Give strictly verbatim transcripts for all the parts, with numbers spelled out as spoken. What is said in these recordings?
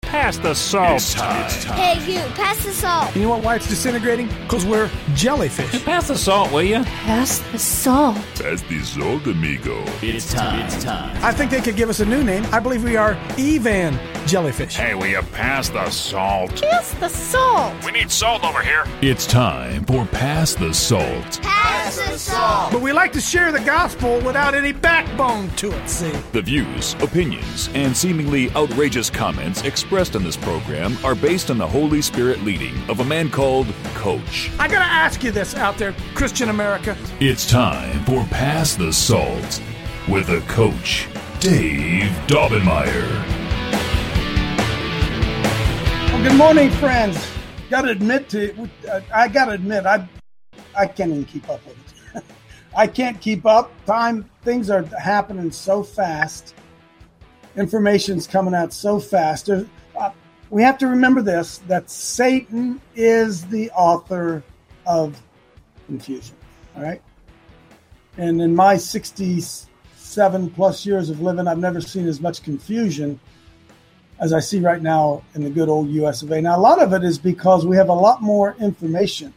Pass the salt. It's time. It's time. Hey, you, pass the salt. You know what, why it's disintegrating? Because we're jellyfish. Pass the salt, will you? Pass the salt. Pass the salt, amigo. It's time. It's time. I think they could give us a new name. I believe we are Evan Jellyfish. Hey, will you pass the salt? Pass the salt. We need salt over here. It's time for Pass the Salt. Pass the salt. But we like to share the gospel without any backbone to it, see? The views, opinions, and seemingly outrageous comments expressed in this program are based on the Holy Spirit leading of a man called Coach. I gotta ask you this out there, Christian America. It's time for Pass the Salt with the Coach, Dave Daubenmire. Well, good morning, friends. Got to admit to, uh, I got to admit, I, I can't even keep up with it. I can't keep up. Time, things are happening so fast. Information's coming out so fast. There's, uh, we have to remember this: that Satan is the author of confusion. All right. And in my sixty-seven plus years of living, I've never seen as much confusion as I see right now in the good old U S of A. Now, a lot of it is because we have a lot more information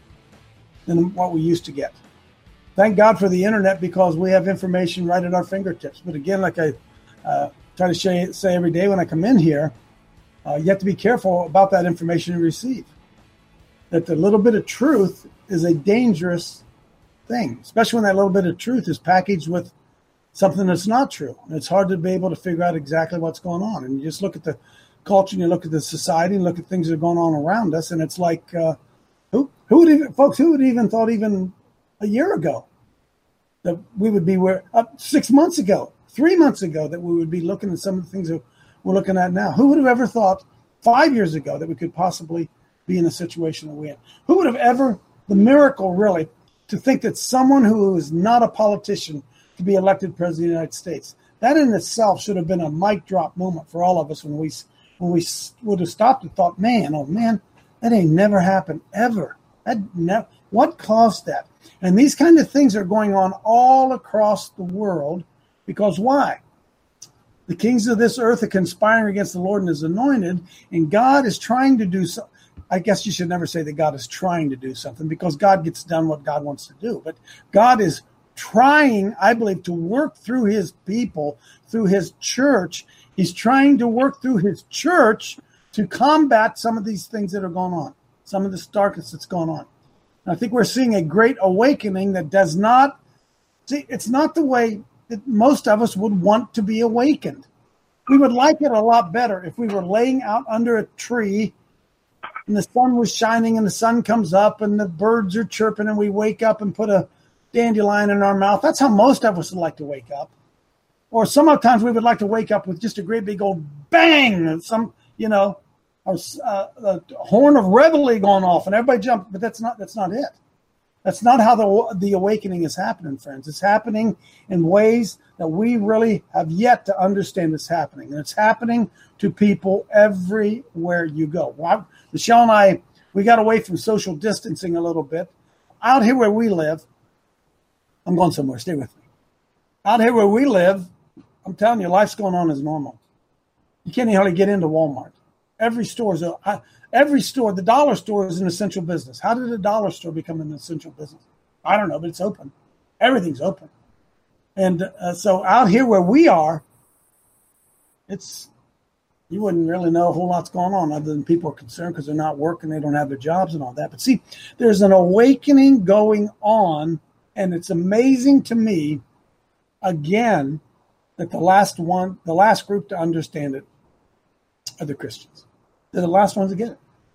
than what we used to get. Thank God for the internet, because we have information right at our fingertips. But again, like I uh, try to say, say every day when I come in here, uh, you have to be careful about that information you receive. That the little bit of truth is a dangerous thing, especially when that little bit of truth is packaged with something that's not true. And it's hard to be able to figure out exactly what's going on. And you just look at the culture, and you look at the society, and look at things that are going on around us, and it's like, uh, who who would even, folks, who would even thought even a year ago that we would be where, uh, six months ago, three months ago, that we would be looking at some of the things that we're looking at now? Who would have ever thought five years ago that we could possibly be in the situation that we're in? Who would have ever, the miracle really, to think that someone who is not a politician to be elected president of the United States? That in itself should have been a mic drop moment for all of us when we when we would have stopped and thought, man, oh man, that ain't never happened ever. That ne- what caused that? And these kind of things are going on all across the world, because why? The kings of this earth are conspiring against the Lord and his anointed, and God is trying to do so. I guess you should never say that God is trying to do something, because God gets done what God wants to do. But God is trying, I believe, to work through his people, through his church. He's trying to work through his church to combat some of these things that are going on, some of this darkness that's going on. And I think we're seeing a great awakening that does not, see, it's not the way that most of us would want to be awakened. We would like it a lot better if we were laying out under a tree and the sun was shining and the sun comes up and the birds are chirping and we wake up and put a dandelion in our mouth. That's how most of us would like to wake up. Or sometimes we would like to wake up with just a great big old bang, some, you know, or uh, a horn of reveille going off and everybody jump. But that's not, that's not it. That's not how the the awakening is happening, friends. It's happening in ways that we really have yet to understand it's happening. And it's happening to people everywhere you go. Well, Michelle and I, we got away from social distancing a little bit. Out here where we live, I'm going somewhere, stay with me. Out here where we live, I'm telling you, life's going on as normal. You can't hardly get into Walmart. Every store is a, every store, the dollar store is an essential business. How did a dollar store become an essential business? I don't know, but it's open. Everything's open. And uh, so out here where we are, it's, you wouldn't really know a whole lot's going on other than people are concerned because they're not working, they don't have their jobs and all that. But see, there's an awakening going on, and it's amazing to me, again, that the last one, the last group to understand it are the Christians. They're the last ones to get it.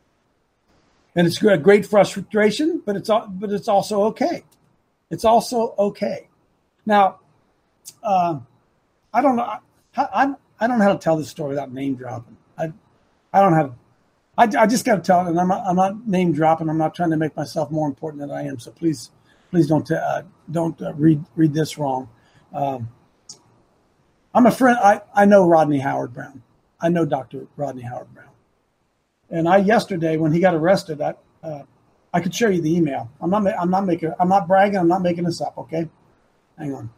And it's a great frustration, but it's but it's also okay. It's also okay. Now, uh, I don't know. I, I I don't know how to tell this story without name dropping. I I don't have. I, I just got to tell it, and I'm not, I'm not name dropping. I'm not trying to make myself more important than I am. So please, please don't uh, don't uh, read read this wrong. Um, I'm a friend. I, I know Rodney Howard-Browne. I know Doctor Rodney Howard-Browne. And I yesterday, when he got arrested, I uh, I could show you the email. I'm not I'm not making I'm not bragging. I'm not making this up. Okay, hang on.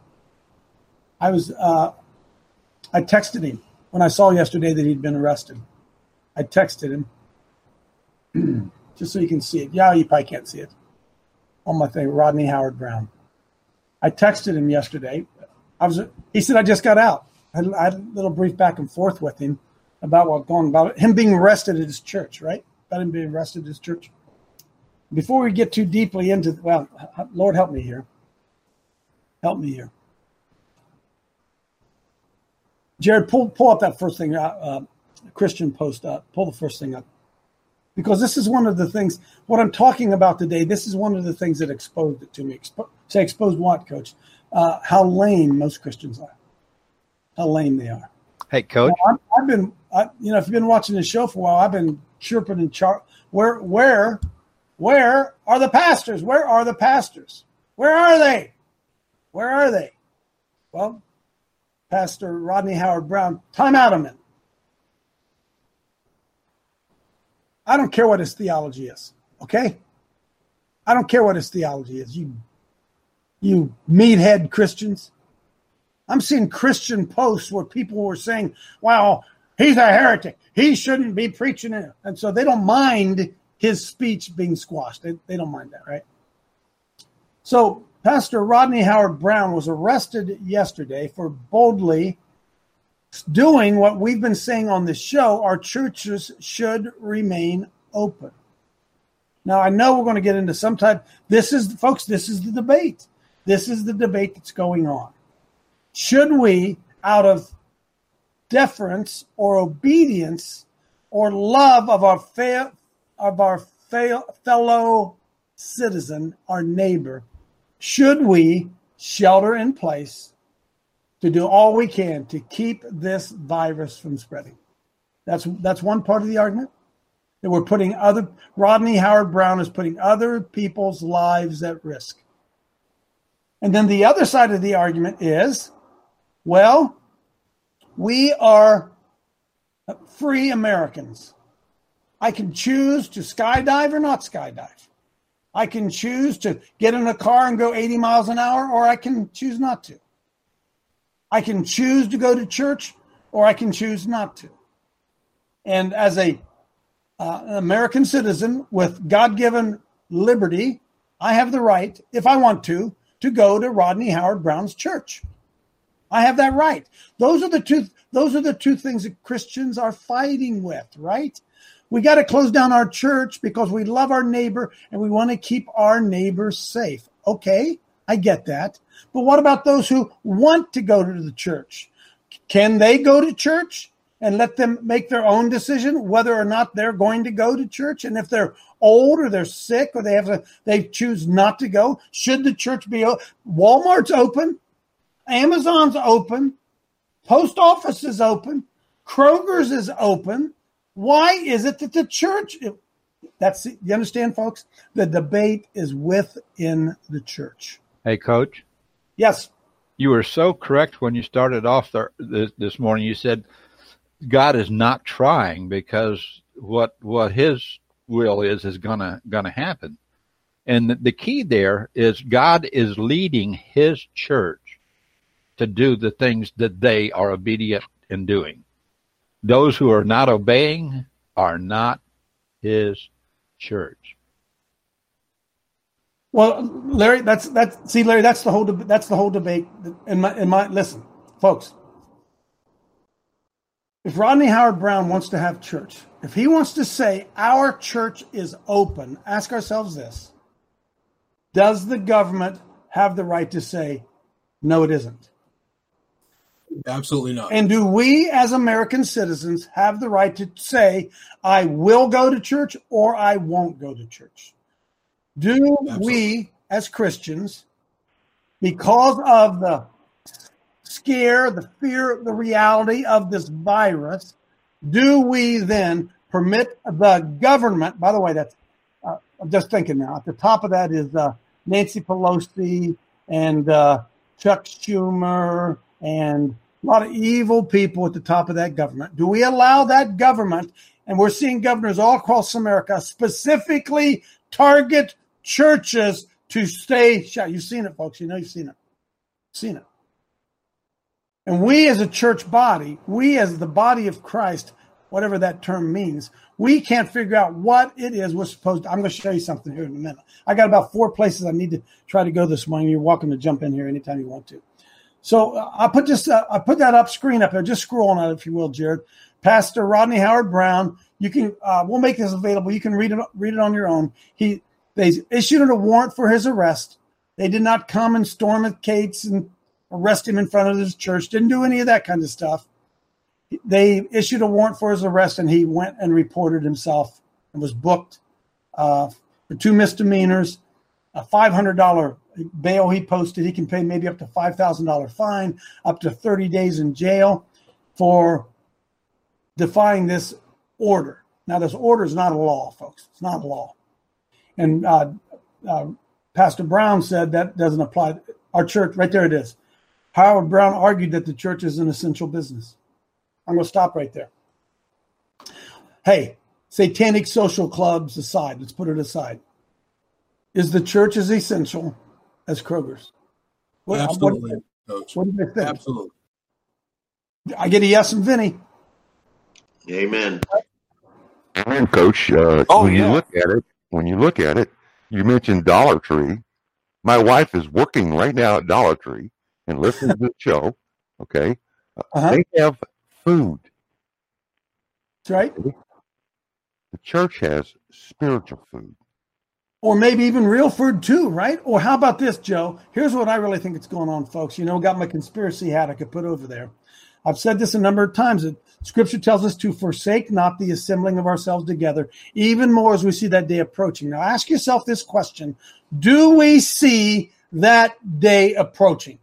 I was uh, I texted him when I saw yesterday that he'd been arrested. I texted him just so you can see it. Yeah, you probably can't see it on my thing. Rodney Howard Brown. I texted him yesterday. I was. He said I just got out. I, I had a little brief back and forth with him about what going about him being arrested at his church, right? About him being arrested at his church. Before we get too deeply into, well, Lord help me here. Help me here. Jared, pull pull up that first thing, uh, uh, Christian Post up. Pull the first thing up. Because this is one of the things, what I'm talking about today, this is one of the things that exposed it to me. Expo- say, exposed what, Coach? Uh, how lame most Christians are. How lame they are. Hey, Coach. Now, I've, I've been, I, you know, if you've been watching the show for a while, I've been chirping and char. Where, where, where are the pastors? Where are the pastors? Where are they? Where are they? Well, Pastor Rodney Howard Brown, time out a minute. I don't care what his theology is, okay? I don't care what his theology is, you, you meathead Christians. I'm seeing Christian posts where people were saying, well, he's a heretic. He shouldn't be preaching it. And so they don't mind his speech being squashed. They, they don't mind that, right? So Pastor Rodney Howard Brown was arrested yesterday for boldly doing what we've been saying on this show. Our churches should remain open. Now, I know we're going to get into some type. This is, folks, this is the debate. This is the debate that's going on. Should we, out of deference or obedience or love of our fa- of our fa- fellow citizen, our neighbor, should we shelter in place to do all we can to keep this virus from spreading? That's that's one part of the argument. That we're putting other, Rodney Howard Brown is putting other people's lives at risk. And then the other side of the argument is, well, we are free Americans. I can choose to skydive or not skydive. I can choose to get in a car and go eighty miles an hour, or I can choose not to. I can choose to go to church, or I can choose not to. And as a uh, an American citizen with God-given liberty, I have the right, if I want to, to go to Rodney Howard Brown's church. I have that right. Those are the two. Those are the two things that Christians are fighting with, right? We got to close down our church because we love our neighbor and we want to keep our neighbors safe. Okay, I get that. But what about those who want to go to the church? Can they go to church and let them make their own decision whether or not they're going to go to church? And if they're old or they're sick or they have to, they choose not to go, should the church be open? Walmart's open, Amazon's open, post office is open, Kroger's is open. Why is it that the church, that's, you understand, folks? The debate is within the church. Hey, Coach. Yes. You were so correct when you started off there, this, this morning. You said God is not trying because what what His will is is gonna gonna happen, and the, the key there is God is leading His church to do the things that they are obedient in doing. Those who are not obeying are not His church. Well, Larry, that's that's see, Larry, that's the whole deb- that's the whole debate. In my in my listen, folks. If Rodney Howard Brown wants to have church, if he wants to say our church is open, ask ourselves this: does the government have the right to say no, it isn't? Absolutely not. And do we, as American citizens, have the right to say, I will go to church or I won't go to church? Do Absolutely. We, as Christians, because of the scare, the fear, the reality of this virus, do we then permit the government? By the way, that's uh, I'm just thinking now. At the top of that is uh, Nancy Pelosi and uh, Chuck Schumer and a lot of evil people at the top of that government. Do we allow that government, and we're seeing governors all across America specifically target churches to stay shut? You've seen it, folks. You know you've seen it. Seen it. And we as a church body, we as the body of Christ, whatever that term means. We can't figure out what it is we're supposed to. I'm going to show you something here in a minute. I got about four places I need to try to go this morning. You're welcome to jump in here anytime you want to. So uh, I put this, uh, I put that up screen up there. Just scroll on it, if you will, Jared. Pastor Rodney Howard Brown. You can, uh, we'll make this available. You can read it, read it on your own. He, they issued a warrant for his arrest. They did not come and storm at Kate's and arrest him in front of his church. Didn't do any of that kind of stuff. They issued a warrant for his arrest, and he went and reported himself and was booked uh, for two misdemeanors, a five hundred dollars bail he posted. He can pay maybe up to five thousand dollars fine, up to thirty days in jail for defying this order. Now, this order is not a law, folks. It's not a law. And uh, uh, Pastor Brown said that doesn't apply. Our church, right there it is. Howard Brown argued that the church is an essential business. I'm going to stop right there. Hey, satanic social clubs aside, let's put it aside. Is the church as essential as Kroger's? What, Absolutely, what, Coach. What do you think? Absolutely. I get a yes from Vinny. Amen. Amen, Coach. Uh, Oh, when yeah. you look at it, when you look at it, you mentioned Dollar Tree. My wife is working right now at Dollar Tree and listening to the show. Okay, Uh-huh. they have food. That's right. The church has spiritual food. Or maybe even real food too, right? Or how about this, Joe? Here's what I really think is going on, folks. You know, got my conspiracy hat I could put over there. I've said this a number of times. That Scripture tells us to forsake not the assembling of ourselves together, even more as we see that day approaching. Now, ask yourself this question. Do we see that day approaching?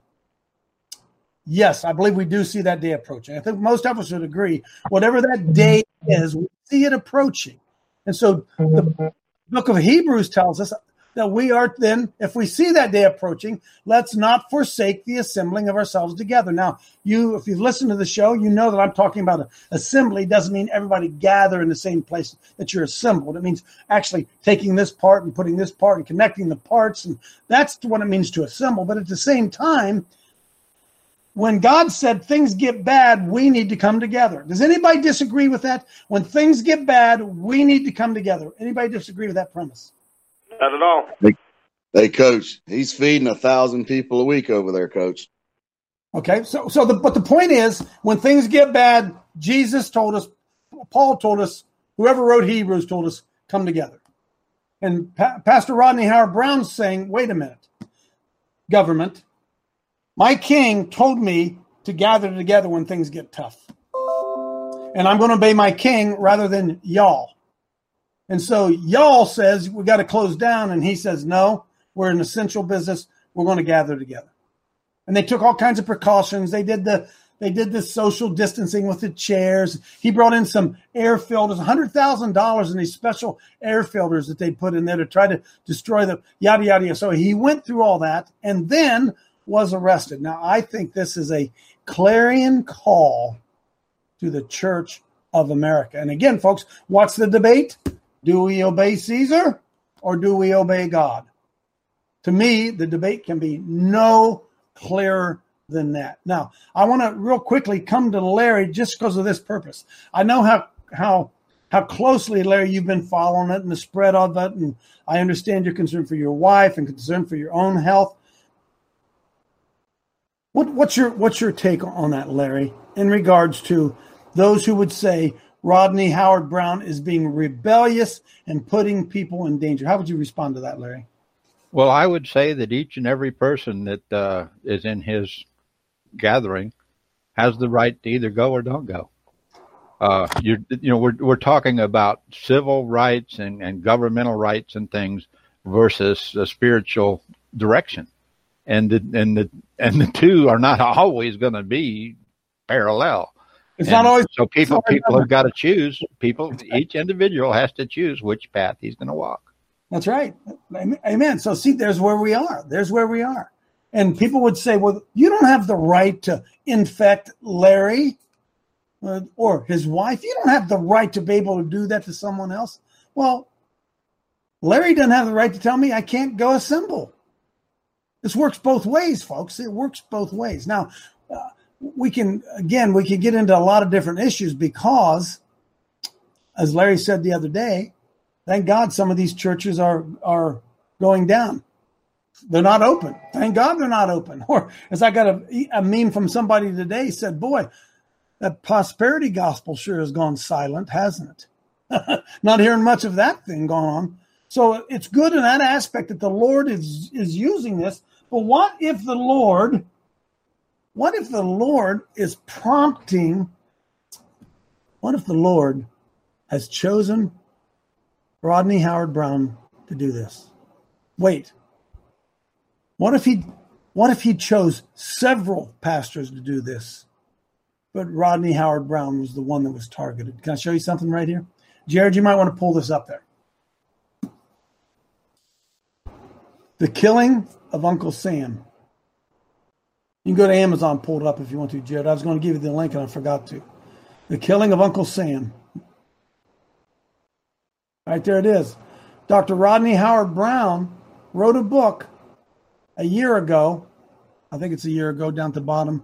Yes, I believe we do see that day approaching. I think most of us would agree. Whatever that day is, we see it approaching. And so the book of Hebrews tells us that we are then, if we see that day approaching, let's not forsake the assembling of ourselves together. Now, you, if you've listened to the show, you know that I'm talking about an assembly. Doesn't mean everybody gather in the same place that you're assembled. It means actually taking this part and putting this part and connecting the parts. And that's what it means to assemble. But at the same time, when God said things get bad, we need to come together. Does anybody disagree with that? When things get bad, we need to come together. Anybody disagree with that premise? Not at all. Hey, hey, Coach, he's feeding a thousand people a week over there, Coach. Okay, so so the but the point is, when things get bad, Jesus told us, Paul told us, whoever wrote Hebrews told us, come together. And pa- Pastor Rodney Howard Brown's saying, wait a minute, government, my king told me to gather together when things get tough. And I'm going to obey my king rather than y'all. And so y'all says we got to close down. And he says, no, we're an essential business. We're going to gather together. And they took all kinds of precautions. They did the they did the social distancing with the chairs. He brought in some air filters, one hundred thousand dollars in these special air filters that they put in there to try to destroy the yada, yada, yada. So he went through all that and then was arrested. Now, I think this is a clarion call to the Church of America. And again, folks, what's the debate? Do we obey Caesar or do we obey God? To me, the debate can be no clearer than that. Now, I want to real quickly come to Larry just because of this purpose. I know how how how closely, Larry, you've been following it and the spread of it, and I understand your concern for your wife and concern for your own health. What, what's your what's your take on that, Larry, in regards to those who would say Rodney Howard Brown is being rebellious and putting people in danger? How would you respond to that, Larry? Well, I would say that each and every person that uh, is in his gathering has the right to either go or don't go. Uh, you you know, we're we're talking about civil rights and, and governmental rights and things versus a spiritual direction, and the and the and the two are not always going to be parallel. It's and not always. So people always people have got to choose. People, each individual has to choose which path he's going to walk. That's right. Amen. So see, there's where we are. There's where we are. And people would say, well, you don't have the right to infect Larry uh, or his wife. You don't have the right to be able to do that to someone else. Well, Larry doesn't have the right to tell me I can't go assemble. This works both ways, folks. It works both ways. Now, uh, we can, again, we can get into a lot of different issues because as Larry said the other day, thank God some of these churches are are going down. They're not open. Thank God they're not open. Or as I got a, a meme from somebody today, said, boy, that prosperity gospel sure has gone silent, hasn't it? Not hearing much of that thing going on. So it's good in that aspect that the Lord is, is using this. But what if the Lord, what if the Lord is prompting, what if the Lord has chosen Rodney Howard-Browne to do this? Wait. What if he what if he chose several pastors to do this? But Rodney Howard-Browne was the one that was targeted. Can I show you something right here? Jared, you might want to pull this up there. The Killing of Uncle Sam. You can go to Amazon, pull it up if you want to, Jared. I was going to give you the link and I forgot to. The Killing of Uncle Sam. Right there it is. Doctor Rodney Howard-Browne wrote a book a year ago. I think it's a year ago down at the bottom.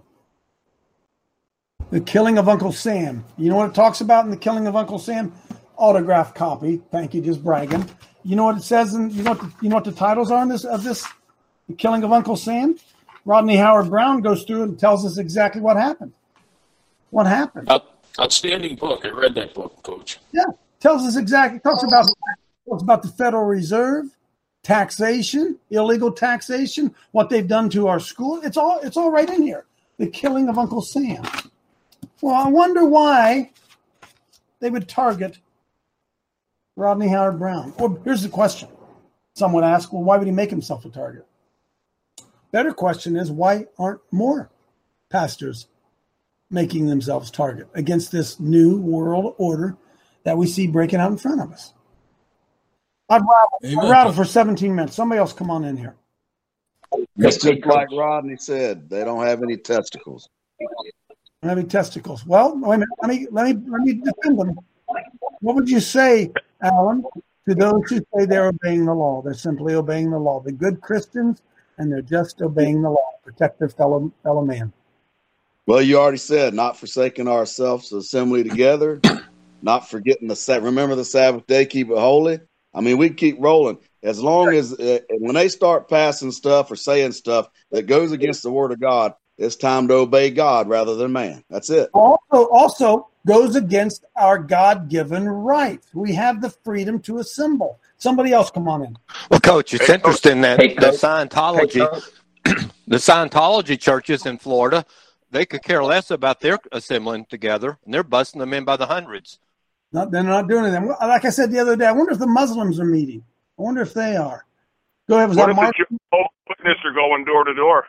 The Killing of Uncle Sam. You know what it talks about in The Killing of Uncle Sam? Autograph copy. Thank you, just bragging. You know what it says, and you know what the, you know what the titles are in this of this, The Killing of Uncle Sam? Rodney Howard-Browne goes through and tells us exactly what happened. What happened? Out, outstanding book. I read that book, Coach. Yeah, tells us exactly. Talks about talks about the Federal Reserve, taxation, illegal taxation, what they've done to our school. It's all it's all right in here. The Killing of Uncle Sam. Well, I wonder why they would target Rodney Howard-Browne. Or here's the question. Some would ask, well, why would he make himself a target? Better question is, why aren't more pastors making themselves target against this new world order that we see breaking out in front of us? I'd rattle, I'd rattle for seventeen minutes. Somebody else come on in here. It's just like Rodney said, they don't have any testicles. Don't have any testicles. Well, wait a minute. Let me, let me, let me defend them. What would you say, Alan, to those who say they're obeying the law? They're simply obeying the law. They're good Christians, and they're just obeying the law. Protect their fellow fellow man. Well, you already said, not forsaking ourselves to assembly together, not forgetting the Sabbath. Remember the Sabbath day, keep it holy. I mean, we keep rolling. As long as, uh, when they start passing stuff or saying stuff that goes against the word of God, it's time to obey God rather than man. That's it. Also, also goes against our God-given right. We have the freedom to assemble. Somebody else come on in. Well, Coach, it's hey, interesting that hey, the Scientology, hey, the Scientology churches in Florida, they could care less about their assembling together, and they're busting them in by the hundreds. Not, they're not doing anything. Like I said the other day, I wonder if the Muslims are meeting. I wonder if they are. Go ahead. Was what that if Mark? the Jehovah's Witnesses are going door to door?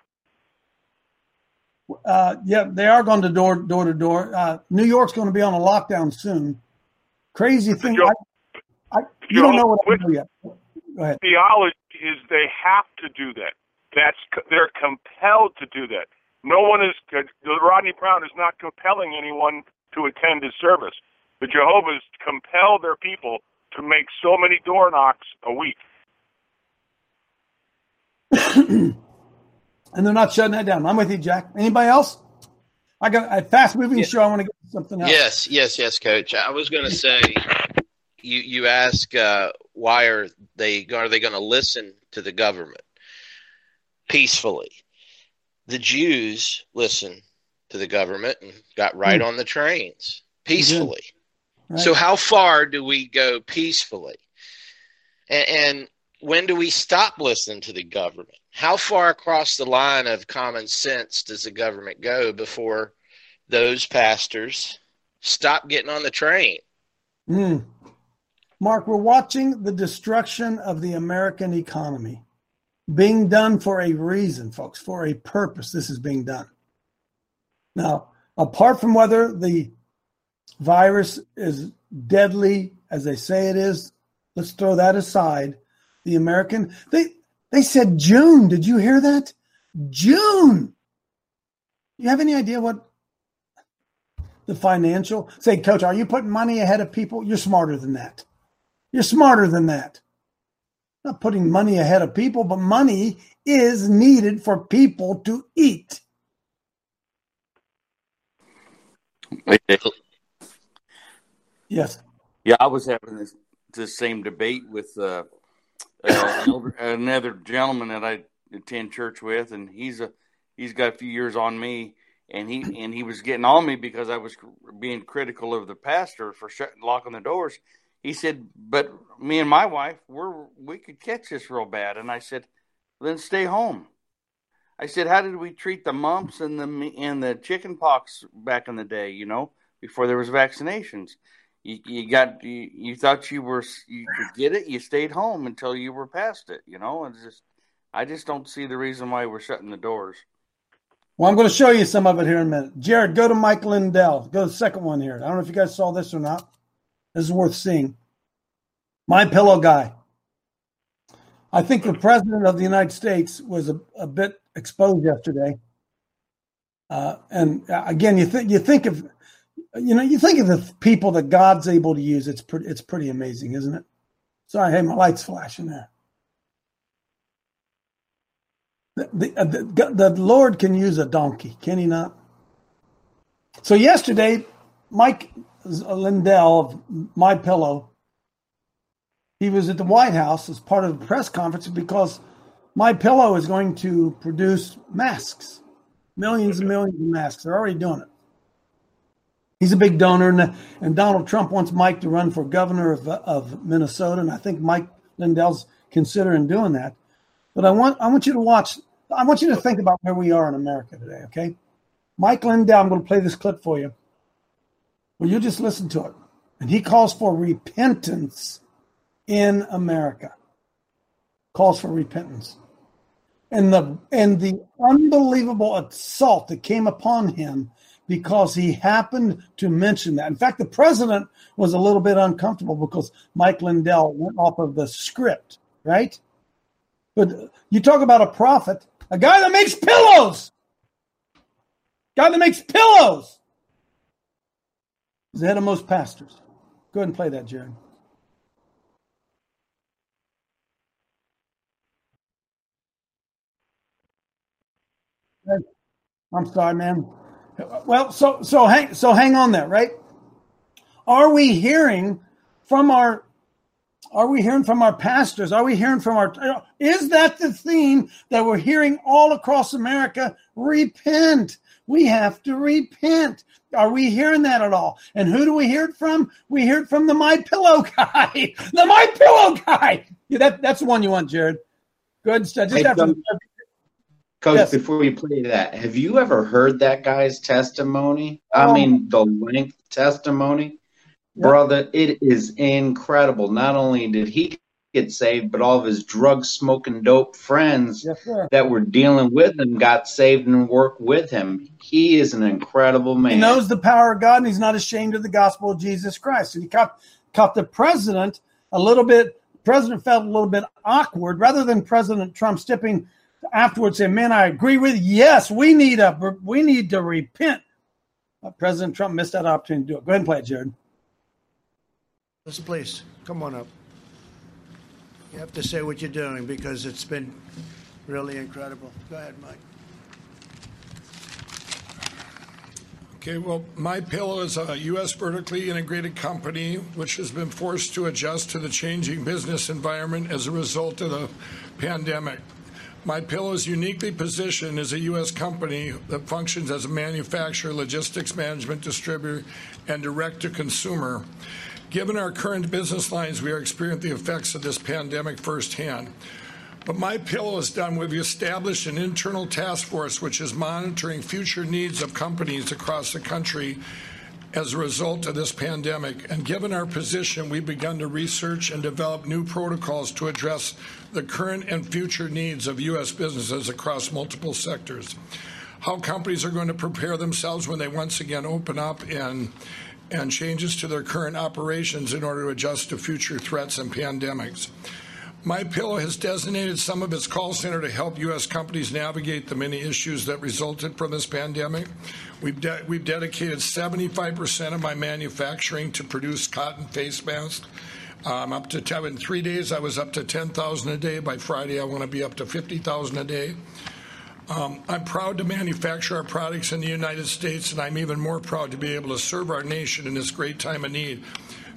Uh, yeah, they are going to door door to door. Uh, New York's going to be on a lockdown soon. Crazy thing. I, I, you don't know what I know yet. Go ahead. Theology is they have to do that. That's they're compelled to do that. No one is. Rodney Browne is not compelling anyone to attend his service. The Jehovah's compel their people to make so many door knocks a week. And they're not shutting that down. I'm with you, Jack. Anybody else? I got a fast-moving yeah. show. I want to get to something else. Yes, yes, yes, Coach. I was going to say, you you ask uh, why are they are they going to listen to the government peacefully? The Jews listened to the government and got right hmm. on the trains peacefully. Right. So how far do we go peacefully? And, and when do we stop listening to the government? How far across the line of common sense does the government go before those pastors stop getting on the train? Mm. Mark, we're watching the destruction of the American economy being done for a reason, folks, for a purpose. This is being done. Now, apart from whether the virus is deadly, as they say it is, let's throw that aside. The American, they they said June. Did you hear that? June. You have any idea what the financial? Say, Coach, are you putting money ahead of people? You're smarter than that. You're smarter than that. Not putting money ahead of people, but money is needed for people to eat. Yes. Yeah, I was having this this same debate with uh, uh, another gentleman that I attend church with, and he's a he's got a few years on me, and he and he was getting on me because I was being critical of the pastor for shutting, locking the doors. He said, "But me and my wife, we're we could catch this real bad," and I said, "Then stay home." I said, "How did we treat the mumps and the and the chicken pox back in the day? You know, before there was vaccinations." You, you got you, you thought you were you could get it. You stayed home until you were past it. You know, and just I just don't see the reason why we're shutting the doors. Well, I'm going to show you some of it here in a minute. Jared, go to Mike Lindell. Go to the second one here. I don't know if you guys saw this or not. This is worth seeing. My Pillow guy. I think the president of the United States was a, a bit exposed yesterday. Uh, and again, you think you think of. You know, you think of the people that God's able to use. It's pretty. It's pretty amazing, isn't it? Sorry, hey, my light's flashing there. The, the, the, the Lord can use a donkey, can He not? So yesterday, Mike Lindell of My Pillow, he was at the White House as part of the press conference because My Pillow is going to produce masks, millions and millions of masks. They're already doing it. He's a big donor, and, and Donald Trump wants Mike to run for governor of, of Minnesota, and I think Mike Lindell's considering doing that. But I want I want you to watch. I want you to think about where we are in America today, okay? Mike Lindell, I'm going to play this clip for you. Well, you just listen to it. And he calls for repentance in America. Calls for repentance. And the and the unbelievable assault that came upon him because he happened to mention that. In fact, the president was a little bit uncomfortable because Mike Lindell went off of the script, right? But you talk about a prophet, a guy that makes pillows, guy that makes pillows. He's the head of most pastors. Go ahead and play that, Jared. I'm sorry, man. Well, so so hang so hang on there, right? Are we hearing from our are we hearing from our pastors? Are we hearing from our is that the theme that we're hearing all across America? Repent. We have to repent. Are we hearing that at all? And who do we hear it from? We hear it from the My Pillow guy. The My Pillow guy. Yeah, that, that's the one you want, Jared. Go ahead and start. Just Hey, after the, Coach, Yes. before you play that, have you ever heard that guy's testimony? I Oh. mean, the length testimony, brother, it is incredible. Not only did he get saved, but all of his drug smoking dope friends Yes, sir. that were dealing with him got saved and worked with him. He is an incredible man. He knows the power of God, and he's not ashamed of the gospel of Jesus Christ. And he caught, caught the president a little bit, the president felt a little bit awkward, rather than President Trump stepping afterwards saying, man, I agree with you. Yes, we need a we need to repent. Uh, President Trump missed that opportunity to do it. Go ahead and play it, Jared. Let's please, come on up. You have to say what you're doing because it's been really incredible. Go ahead, Mike. Okay, well, My Pillow is a U S vertically integrated company which has been forced to adjust to the changing business environment as a result of the pandemic. My Pillow is uniquely positioned as a U S company that functions as a manufacturer, logistics management distributor, and direct-to-consumer. Given our current business lines, we are experiencing the effects of this pandemic firsthand. But My Pillow is done. We've established an internal task force which is monitoring future needs of companies across the country as a result of this pandemic. And given our position, we've begun to research and develop new protocols to address the current and future needs of U S businesses across multiple sectors. How companies are going to prepare themselves when they once again open up and and changes to their current operations in order to adjust to future threats and pandemics. My Pillow has designated some of its call center to help U S companies navigate the many issues that resulted from this pandemic. We've, de- we've dedicated seventy-five percent of my manufacturing to produce cotton face masks. Um, up to ten, in three days, I was up to ten thousand a day. By Friday, I want to be up to fifty thousand a day. Um, I'm proud to manufacture our products in the United States, and I'm even more proud to be able to serve our nation in this great time of need.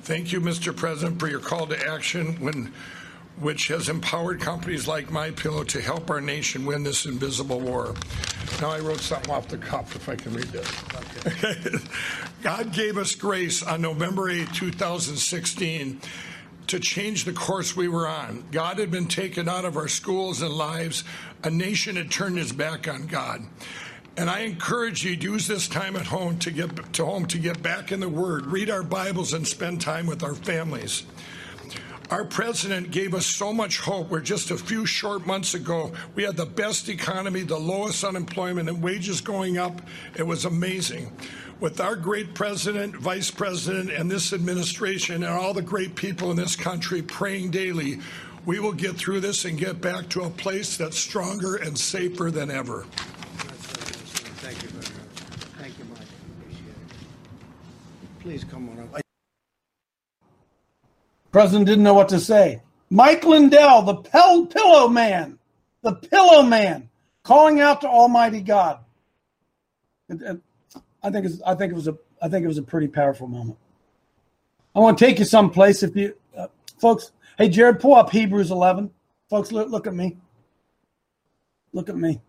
Thank you, Mister President, for your call to action, when, which has empowered companies like MyPillow to help our nation win this invisible war. Now I wrote something off the cuff, if I can read this. Okay. God gave us grace on November eighth, two thousand sixteen, to change the course we were on. God had been taken out of our schools and lives. A nation had turned its back on God. And I encourage you to use this time at home to get to home to get back in the Word, read our Bibles, and spend time with our families. Our president gave us so much hope where just a few short months ago, we had the best economy, the lowest unemployment, and wages going up. It was amazing. With our great president, vice president, and this administration, and all the great people in this country praying daily, we will get through this and get back to a place that's stronger and safer than ever. Thank you very much. Thank you, Mike. Appreciate it. Please come on up. President didn't know what to say. Mike Lindell, the pel- pillow man, the pillow man, calling out to Almighty God. It, it, I think it's, I think it was a I think it was a pretty powerful moment. I want to take you someplace. If you uh, folks, hey Jared, pull up Hebrews eleven. Folks, look, look at me. Look at me.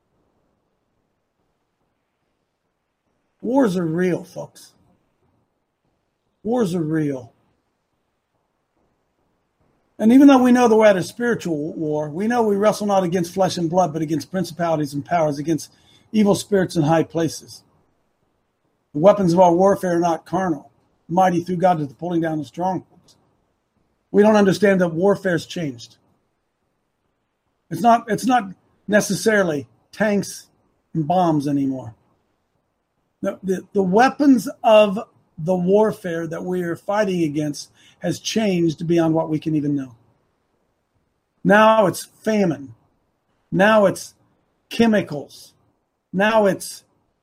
Wars are real, folks. Wars are real. And even though we know that we're at a spiritual war, we know we wrestle not against flesh and blood, but against principalities and powers, against evil spirits in high places. The weapons of our warfare are not carnal, mighty through God to the pulling down of strongholds. We don't understand that warfare's changed. It's not, it's not necessarily tanks and bombs anymore. The, the, the weapons of the warfare that we are fighting against has changed beyond what we can even know. Now it's famine. Now it's chemicals. Now it's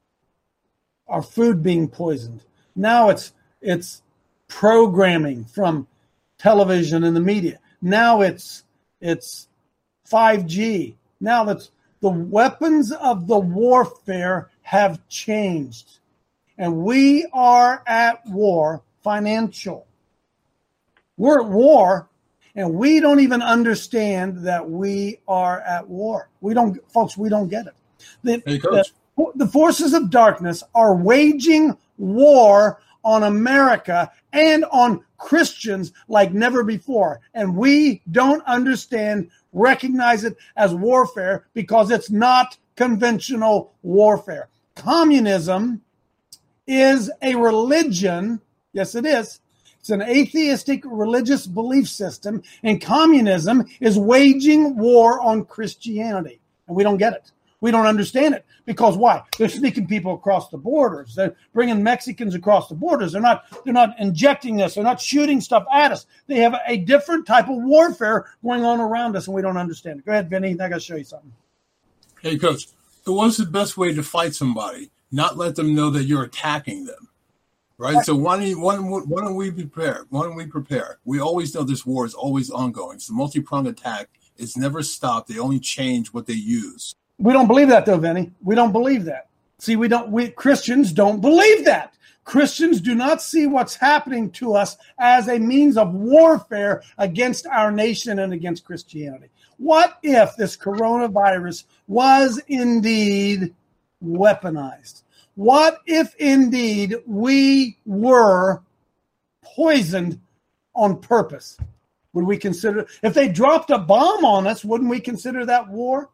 our food being poisoned. Now it's it's programming from television and the media. Now it's it's five G. Now that's the weapons of the warfare have changed. And we are at war, financial. We're at war, and we don't even understand that we are at war. We don't, folks, we don't get it. The, hey, Coach. the, the forces of darkness are waging war on America and on Christians like never before. And we don't understand, recognize it as warfare because it's not conventional warfare. Communism is a religion. Yes, it is. It's an atheistic religious belief system, and communism is waging war on Christianity. And we don't get it. We don't understand it. Because why? They're sneaking people across the borders. They're bringing Mexicans across the borders. They're not, they're not injecting us. They're not shooting stuff at us. They have a different type of warfare going on around us, and we don't understand it. Go ahead, Vinny. I got to show you something. Hey, Coach, what's the best way to fight somebody? Not let them know that you're attacking them. Right? So why don't, you, why, don't, why don't we prepare? Why don't we prepare? We always know this war is always ongoing. It's a multi-pronged attack. It's never stopped. They only change what they use. We don't believe that, though, Vinny. We don't believe that. See, we don't. We Christians don't believe that. Christians do not see what's happening to us as a means of warfare against our nation and against Christianity. What if this coronavirus was indeed weaponized? What if indeed we were poisoned on purpose? Would we consider, if they dropped a bomb on us, wouldn't we consider that war?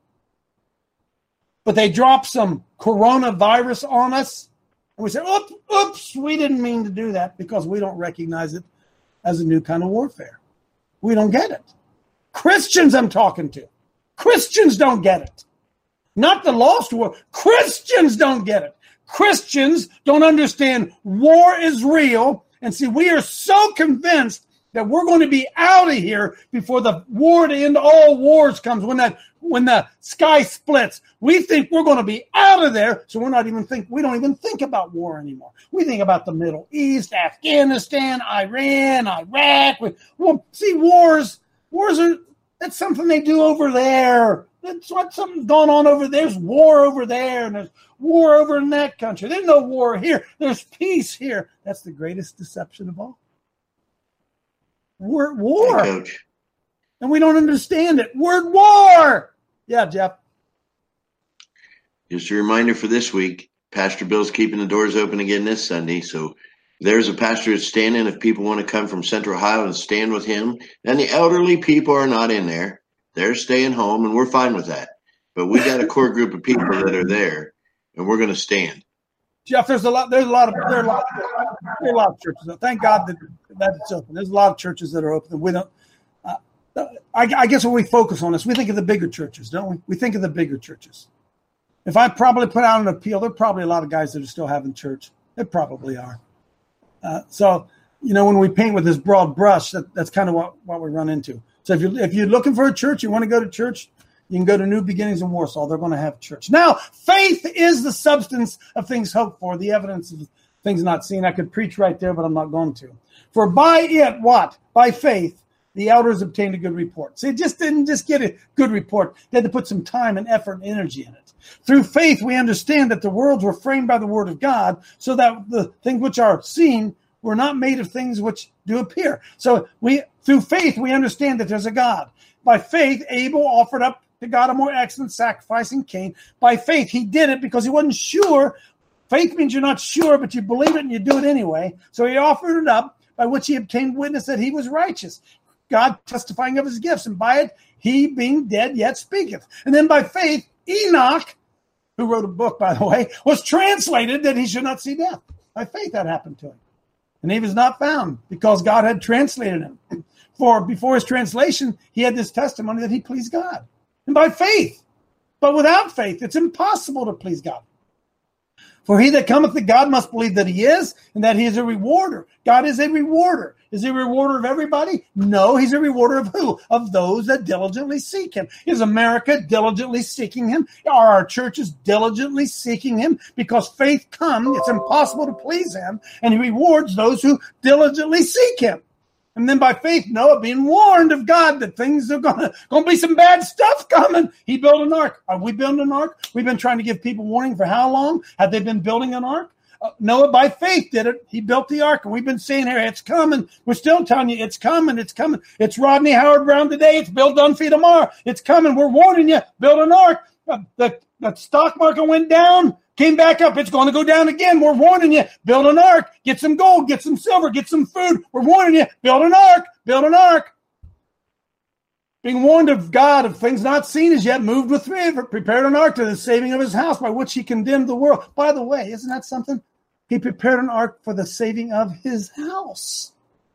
But they dropped some coronavirus on us, and we say, oops, oops, we didn't mean to do that, because we don't recognize it as a new kind of warfare. We don't get it. Christians I'm talking to. Christians don't get it. Not the lost world. Christians don't get it. Christians don't understand war is real. And see, we are so convinced that we're going to be out of here before the war to end all wars comes. When that, when the sky splits, we think we're going to be out of there. So we're not even think, we don't even think about war anymore. We think about the Middle East, Afghanistan, Iran, Iraq. We, well, see, wars, wars are, that's something they do over there. That's what something's going on over there. There's war over there, and there's war over in that country. There's no war here. There's peace here. That's the greatest deception of all. Word war. Hey, Coach. And we don't understand it. Word war. Yeah, Jeff. Just a reminder for this week, Pastor Bill's keeping the doors open again this Sunday. So there's a pastor that's standing. If people want to come from Central Ohio and stand with him, and the elderly people are not in there. They're staying home, and we're fine with that. But we got a core group of people that are there, and we're going to stand. Jeff, there's a lot. There's a lot of there are a lot, there are a lot of churches. Thank God that that it's open. There's a lot of churches that are open. We don't. Uh, I, I guess when we focus on this, we think of the bigger churches, don't we? We think of the bigger churches. If I probably put out an appeal, there are probably a lot of guys that are still having church. There probably are. Uh, so, you know, when we paint with this broad brush, that, that's kind of what, what we run into. So if you're, if you're looking for a church, you want to go to church, you can go to New Beginnings in Warsaw. They're going to have church. Now, faith is the substance of things hoped for, the evidence of things not seen. I could preach right there, but I'm not going to. For by it, what? By faith, the elders obtained a good report. See, it just didn't just get a good report. They had to put some time and effort and energy in it. Through faith, we understand that the worlds were framed by the word of God, so that the things which are seen were not made of things which do appear. So we, through faith, we understand that there's a God. By faith, Abel offered up to God a more excellent sacrifice than Cain. By faith, he did it because he wasn't sure. Faith means you're not sure, but you believe it and you do it anyway. So he offered it up, by which he obtained witness that he was righteous. God testifying of his gifts, and by it, he being dead yet speaketh. And then by faith, Enoch, who wrote a book, by the way, was translated that he should not see death. By faith, that happened to him. And he was not found because God had translated him. For before his translation, he had this testimony that he pleased God. And by faith. But without faith, it's impossible to please God. For he that cometh to God must believe that he is, and that he is a rewarder. God is a rewarder. Is he a rewarder of everybody? No, he's a rewarder of who? Of those that diligently seek him. Is America diligently seeking him? Are our churches diligently seeking him? Because faith comes, it's impossible to please him, and he rewards those who diligently seek him. And then by faith, Noah being warned of God that things are gonna, gonna be some bad stuff coming. He built an ark. Are we building an ark? We've been trying to give people warning for how long? Have they been building an ark? Uh, Noah by faith did it. He built the ark, and we've been saying here, it's coming. We're still telling you, it's coming, it's coming. It's Rodney Howard Brown today. It's Bill Dunphy tomorrow. It's coming. We're warning you. Build an ark. Uh, the, the stock market went down. Came back up. It's going to go down again. We're warning you. Build an ark. Get some gold. Get some silver. Get some food. We're warning you. Build an ark. Build an ark. Being warned of God of things not seen as yet, moved with favor, prepared an ark to the saving of his house, by which he condemned the world. By the way, isn't that something? He prepared an ark for the saving of his house.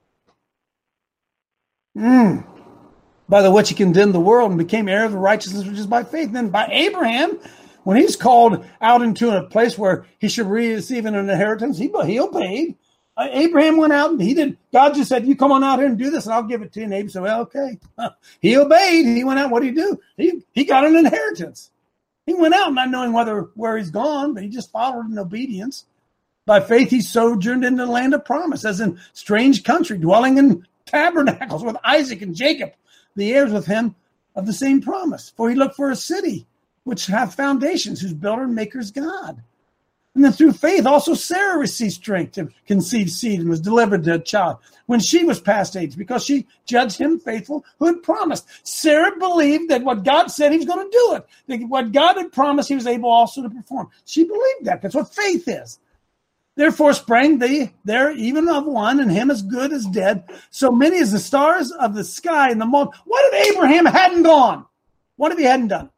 Mm. By the which he condemned the world and became heir of the righteousness which is by faith. Then by Abraham, when he's called out into a place where he should receive an inheritance, he, he obeyed. Uh, Abraham went out and he did. God just said, you come on out here and do this and I'll give it to you. And Abraham said, well, okay. He obeyed. He went out. What did he do? He, he got an inheritance. He went out not knowing whether where he's gone, but he just followed in obedience. By faith, he sojourned in the land of promise, as in strange country, dwelling in tabernacles with Isaac and Jacob, the heirs with him of the same promise. For he looked for a city which have foundations, whose builder and maker is God. And then through faith, also Sarah received strength to conceive seed and was delivered to a child when she was past age, because she judged him faithful who had promised. Sarah believed that what God said, he was going to do it. That what God had promised, he was able also to perform. She believed that. That's what faith is. Therefore sprang they there even of one, and him as good as dead, so many as the stars of the sky and the moon. What if Abraham hadn't gone? What if he hadn't done it?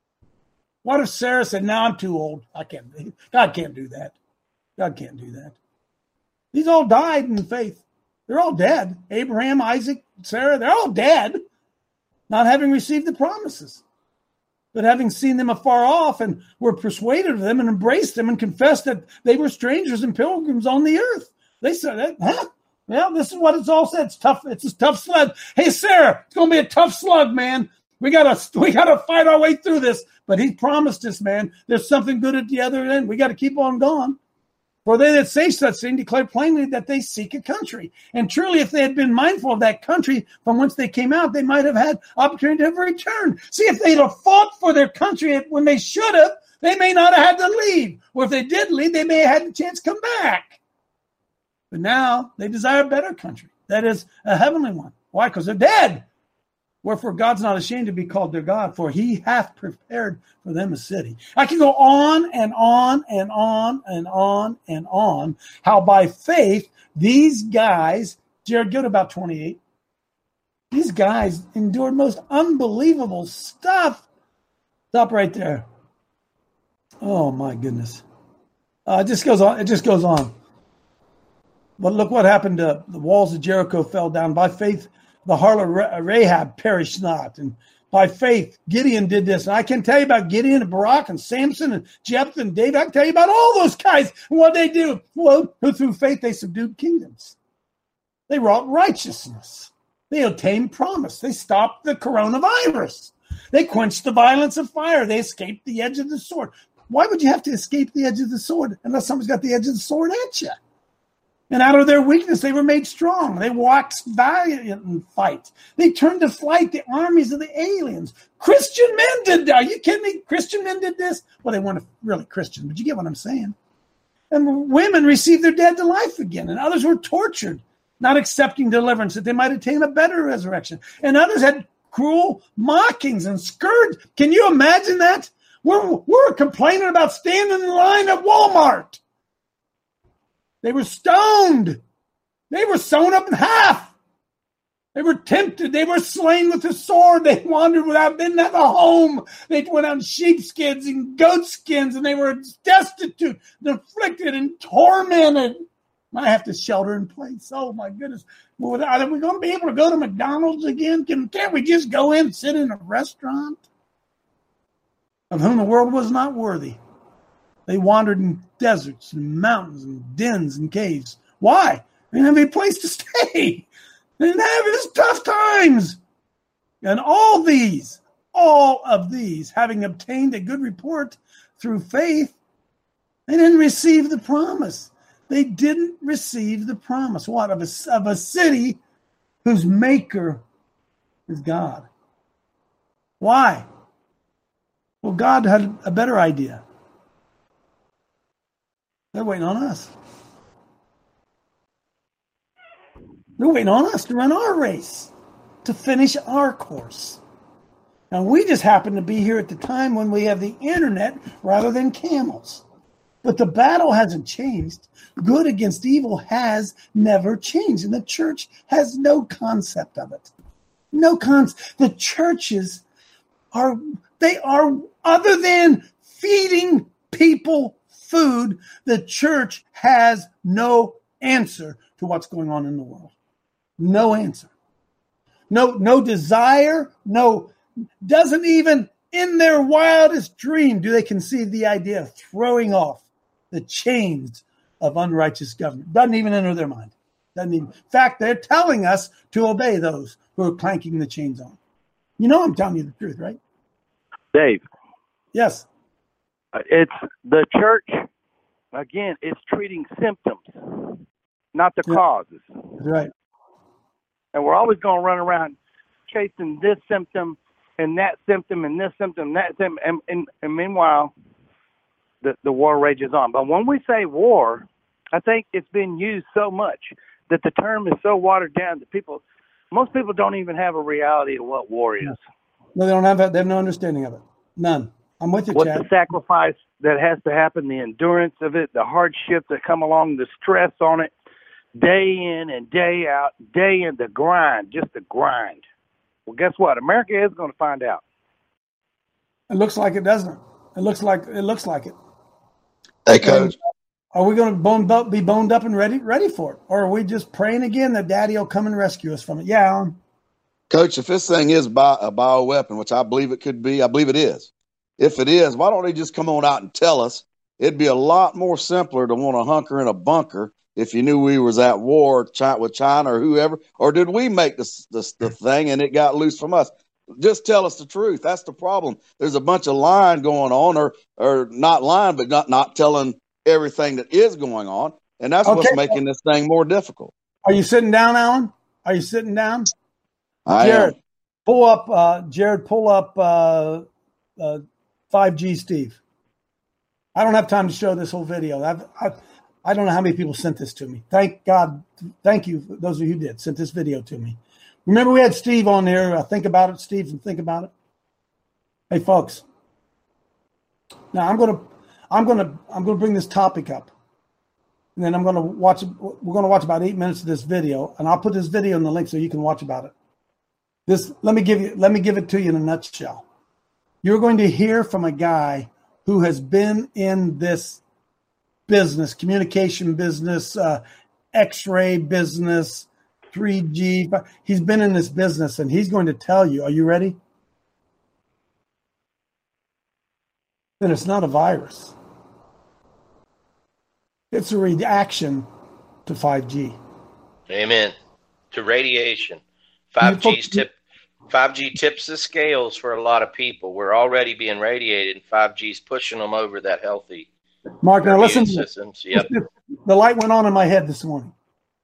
What if Sarah said, no, I'm too old. I can't. God can't do that. God can't do that. These all died in faith. They're all dead. Abraham, Isaac, Sarah, they're all dead, not having received the promises, but having seen them afar off and were persuaded of them and embraced them and confessed that they were strangers and pilgrims on the earth. They said, huh? Well, this is what it's all said. It's tough. It's a tough sled. Hey, Sarah, it's going to be a tough slug, man. We gotta, we gotta fight our way through this. But he promised us, man, there's something good at the other end. We got to keep on going. For they that say such thing declare plainly that they seek a country. And truly, if they had been mindful of that country from whence they came out, they might have had opportunity to return. See, if they'd have fought for their country when they should have, they may not have had to leave. Or if they did leave, they may have had the chance to come back. But now they desire a better country. That is a heavenly one. Why? Because they're dead. Wherefore God's not ashamed to be called their God, for he hath prepared for them a city. I can go on and on and on and on and on, how by faith these guys, Jared, go to about twenty-eight, these guys endured most unbelievable stuff. Stop right there. Oh, my goodness. Uh, it just goes on. It just goes on. But look what happened to the walls of Jericho fell down. By faith, the harlot Rahab perished not. And by faith, Gideon did this. And I can tell you about Gideon and Barak and Samson and Jephthah and David. I can tell you about all those guys and what they do. Well, through faith, they subdued kingdoms. They wrought righteousness. They obtained promise. They stopped the coronavirus. They quenched the violence of fire. They escaped the edge of the sword. Why would you have to escape the edge of the sword unless someone's got the edge of the sword at you? And out of their weakness, they were made strong. They waxed valiant in fight. They turned to flight the armies of the aliens. Christian men did that. Are you kidding me? Christian men did this? Well, they weren't really Christian, but you get what I'm saying. And women received their dead to life again. And others were tortured, not accepting deliverance that they might attain a better resurrection. And others had cruel mockings and scourge. Can you imagine that? We're, we're complaining about standing in line at Walmart. They were stoned. They were sewn up in half. They were tempted. They were slain with the sword. They wandered without, they didn't have a home. They went on sheepskins and goatskins, and they were destitute, and afflicted, and tormented. I have to shelter in place. Oh, my goodness. Well, are we going to be able to go to McDonald's again? Can, can't we just go in and sit in a restaurant? Of whom the world was not worthy. They wandered in deserts and mountains and dens and caves. Why? They didn't have any place to stay. They didn't have it. Tough times. And all these, all of these, having obtained a good report through faith, they didn't receive the promise. They didn't receive the promise. What? Of a, of a city whose maker is God. Why? Well, God had a better idea. They're waiting on us. They're waiting on us to run our race, to finish our course. And we just happen to be here at the time when we have the internet rather than camels. But the battle hasn't changed. Good against evil has never changed. And the church has no concept of it. No concept. The churches are, they are, other than feeding people food, the church has no answer to what's going on in the world. No answer. No, no desire, no, doesn't even in their wildest dream do they conceive the idea of throwing off the chains of unrighteous government. Doesn't even enter their mind. Doesn't even. In fact, they're telling us to obey those who are clanking the chains on. You know I'm telling you the truth, right? Dave. Yes. It's the church, again, it's treating symptoms, not the yeah. causes. Right. And we're always going to run around chasing this symptom and that symptom and this symptom and that symptom. And, and, and meanwhile, the, the war rages on. But when we say war, I think it's been used so much that the term is so watered down that people, most people don't even have a reality of what war is. No, they don't have that. They have no understanding of it. None. I'm with you, What's Chad. the sacrifice that has to happen, the endurance of it, the hardship that come along, the stress on it, day in and day out, day in, the grind, just the grind. Well, guess what? America is going to find out. It looks like it, doesn't it? It looks like it looks like it. Hey, Coach. And are we going to bone up, be boned up and ready ready for it? Or are we just praying again that Daddy will come and rescue us from it? Yeah, Alan. Coach, if this thing is bio, a bioweapon, which I believe it could be, I believe it is. If it is, why don't they just come on out and tell us? It'd be a lot more simpler to want to hunker in a bunker if you knew we was at war with China or whoever. Or did we make this, this the thing and it got loose from us? Just tell us the truth. That's the problem. There's a bunch of lying going on, or or not lying, but not, not telling everything that is going on. And that's okay. What's making this thing more difficult. Are you sitting down, Alan? Are you sitting down? I Jared, am. pull up, uh, Jared, pull up uh, uh, five G Steve. I don't have time to show this whole video. I've, I've, I don't know how many people sent this to me. Thank God. Thank you, those of you who did, sent this video to me. Remember we had Steve on there. Uh, think about it, Steve, and think about it. Hey, folks. Now I'm gonna, I'm gonna, I'm gonna bring this topic up, and then I'm gonna watch. We're gonna watch about eight minutes of this video, and I'll put this video in the link so you can watch about it. This, let me give you, let me give it to you in a nutshell. You're going to hear from a guy who has been in this business, communication business, uh, X-ray business, three G. He's been in this business, and he's going to tell you, are you ready? That it's not a virus. It's a reaction to five G. Amen. To radiation. five G's tip, five G tips the scales for a lot of people. We're already being radiated, and five G's pushing them over that healthy Mark, now listen to systems. Yep. The light went on in my head this morning.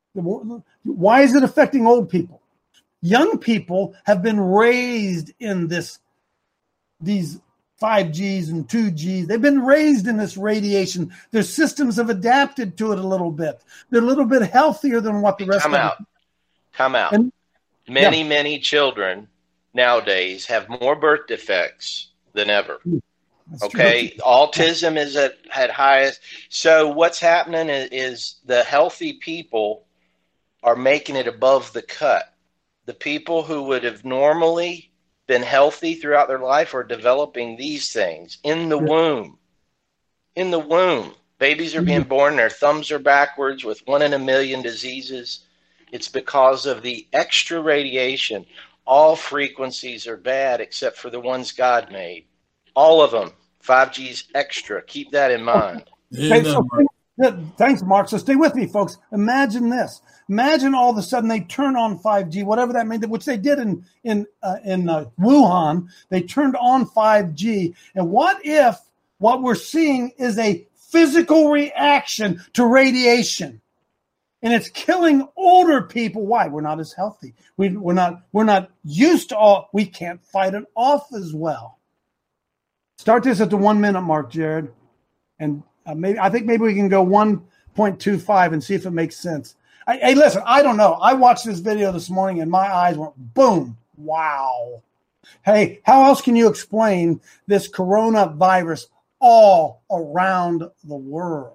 Why is it affecting old people? Young people have been raised in this, these five G's and two G's. They've been raised in this radiation. Their systems have adapted to it a little bit. They're a little bit healthier than what the rest Come of out. them. Come out. And, many, yeah. many children nowadays have more birth defects than ever. That's okay. true. Autism is at, at highest. So what's happening is, is the healthy people are making it above the cut. The people who would have normally been healthy throughout their life are developing these things in the womb. In the womb. Babies are being born, their thumbs are backwards with one in a million diseases. It's because of the extra radiation. All frequencies are bad except for the ones God made. All of them. five G's extra. Keep that in mind. Okay, so, thanks, Mark. So stay with me, folks. Imagine this. Imagine all of a sudden they turn on five G, whatever that means, which they did in in uh, in uh, Wuhan. They turned on five G. And what if what we're seeing is a physical reaction to radiation? And it's killing older people. Why? We're not as healthy. We, we're not. We're not used to all. We can't fight it off as well. Start this at the one minute mark, Jared, and uh, maybe I think maybe we can go one point two five and see if it makes sense. I, hey, listen, I don't know. I watched this video this morning and my eyes went boom. Wow. Hey, how else can you explain this coronavirus all around the world?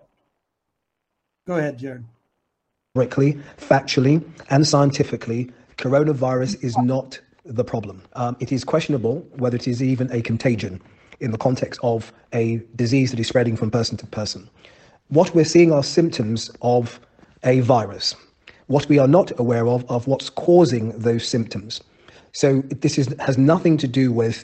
Go ahead, Jared. Correctly, factually, and scientifically, coronavirus is not the problem. Um, it is questionable whether it is even a contagion in the context of a disease that is spreading from person to person. What we're seeing are symptoms of a virus. What we are not aware of, of what's causing those symptoms. So this is, has nothing to do with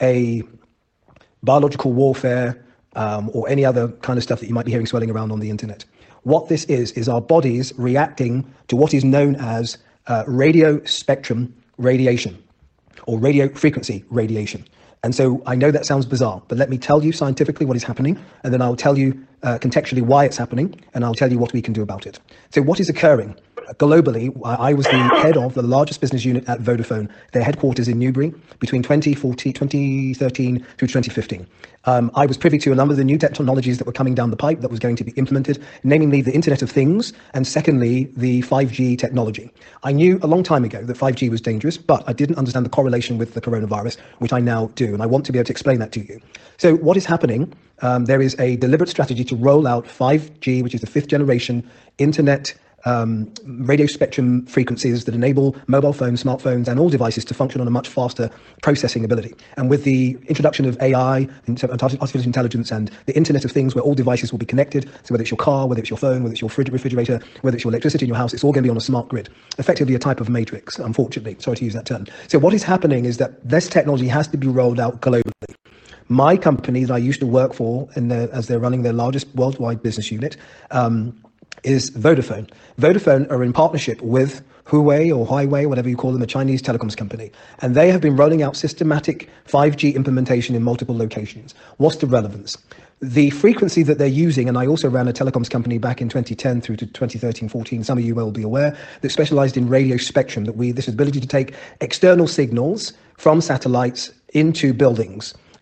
a biological warfare um, or any other kind of stuff that you might be hearing swirling around on the internet. What this is, is our bodies reacting to what is known as uh, radio spectrum radiation or radio frequency radiation. And so I know that sounds bizarre, but let me tell you scientifically what is happening, and then I'll tell you uh, contextually why it's happening, and I'll tell you what we can do about it. So what is occurring? Globally, I was the head of the largest business unit at Vodafone, their headquarters in Newbury, between twenty fourteen, twenty thirteen through twenty fifteen. Um, I was privy to a number of the new technologies that were coming down the pipe that was going to be implemented, namely the Internet of Things, and secondly, the five G technology. I knew a long time ago that five G was dangerous, but I didn't understand the correlation with the coronavirus, which I now do, and I want to be able to explain that to you. So what is happening? Um, there is a deliberate strategy to roll out five G, which is the fifth generation Internet Um, radio spectrum frequencies that enable mobile phones, smartphones, and all devices to function on a much faster processing ability. And with the introduction of A I, artificial intelligence, and the Internet of Things, where all devices will be connected, so whether it's your car, whether it's your phone, whether it's your refrigerator, whether it's your electricity in your house, it's all going to be on a smart grid, effectively a type of matrix, unfortunately. Sorry to use that term. So what is happening is that this technology has to be rolled out globally. My company that I used to work for, in the, as they're running their largest worldwide business unit, um, is Vodafone. Vodafone are in partnership with Huawei or Huawei, whatever you call them, a Chinese telecoms company. And they have been rolling out systematic five G implementation in multiple locations. What's the relevance? The frequency that they're using, and I also ran a telecoms company back in twenty ten through to twenty thirteen fourteen, some of you will be aware, that specialized in radio spectrum, that we, this ability to take external signals from satellites into buildings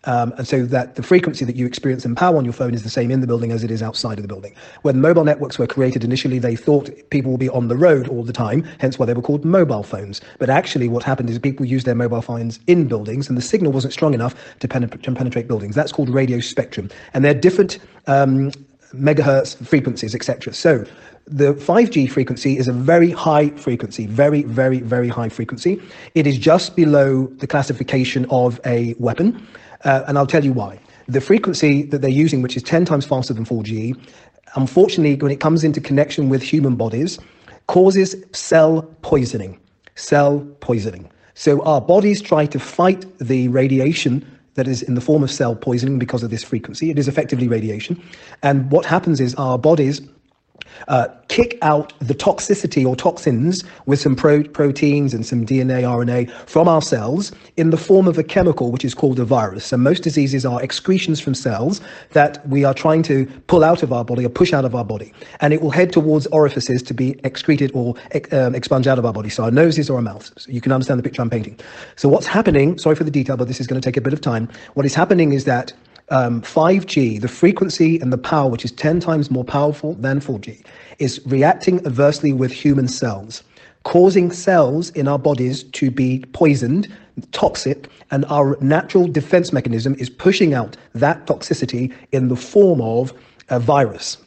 Um, and so that the frequency that you experience in power on your phone is the same in the building as it is outside of the building. When mobile networks were created initially, they thought people will be on the road all the time, hence why they were called mobile phones. But actually what happened is people used their mobile phones in buildings and the signal wasn't strong enough to, penet- to penetrate buildings. That's called radio spectrum. And they're different um, megahertz frequencies, et cetera. So the five G frequency is a very high frequency, very, very, very high frequency. It is just below the classification of a weapon. Uh, and I'll tell you why. The frequency that they're using, which is ten times faster than four G, unfortunately, when it comes into connection with human bodies, causes cell poisoning. Cell poisoning. So our bodies try to fight the radiation that is in the form of cell poisoning because of this frequency. It is effectively radiation. And what happens is our bodies Uh, kick out the toxicity or toxins with some pro- proteins and some D N A, R N A from our cells in the form of a chemical which is called a virus. So most diseases are excretions from cells that we are trying to pull out of our body or push out of our body. And it will head towards orifices to be excreted or um, expunged out of our body. So our noses or our mouths. So you can understand the picture I'm painting. So what's happening, sorry for the detail, but this is going to take a bit of time. What is happening is that Um, five G, the frequency and the power, which is ten times more powerful than four G, is reacting adversely with human cells, causing cells in our bodies to be poisoned, toxic, and our natural defense mechanism is pushing out that toxicity in the form of a virus.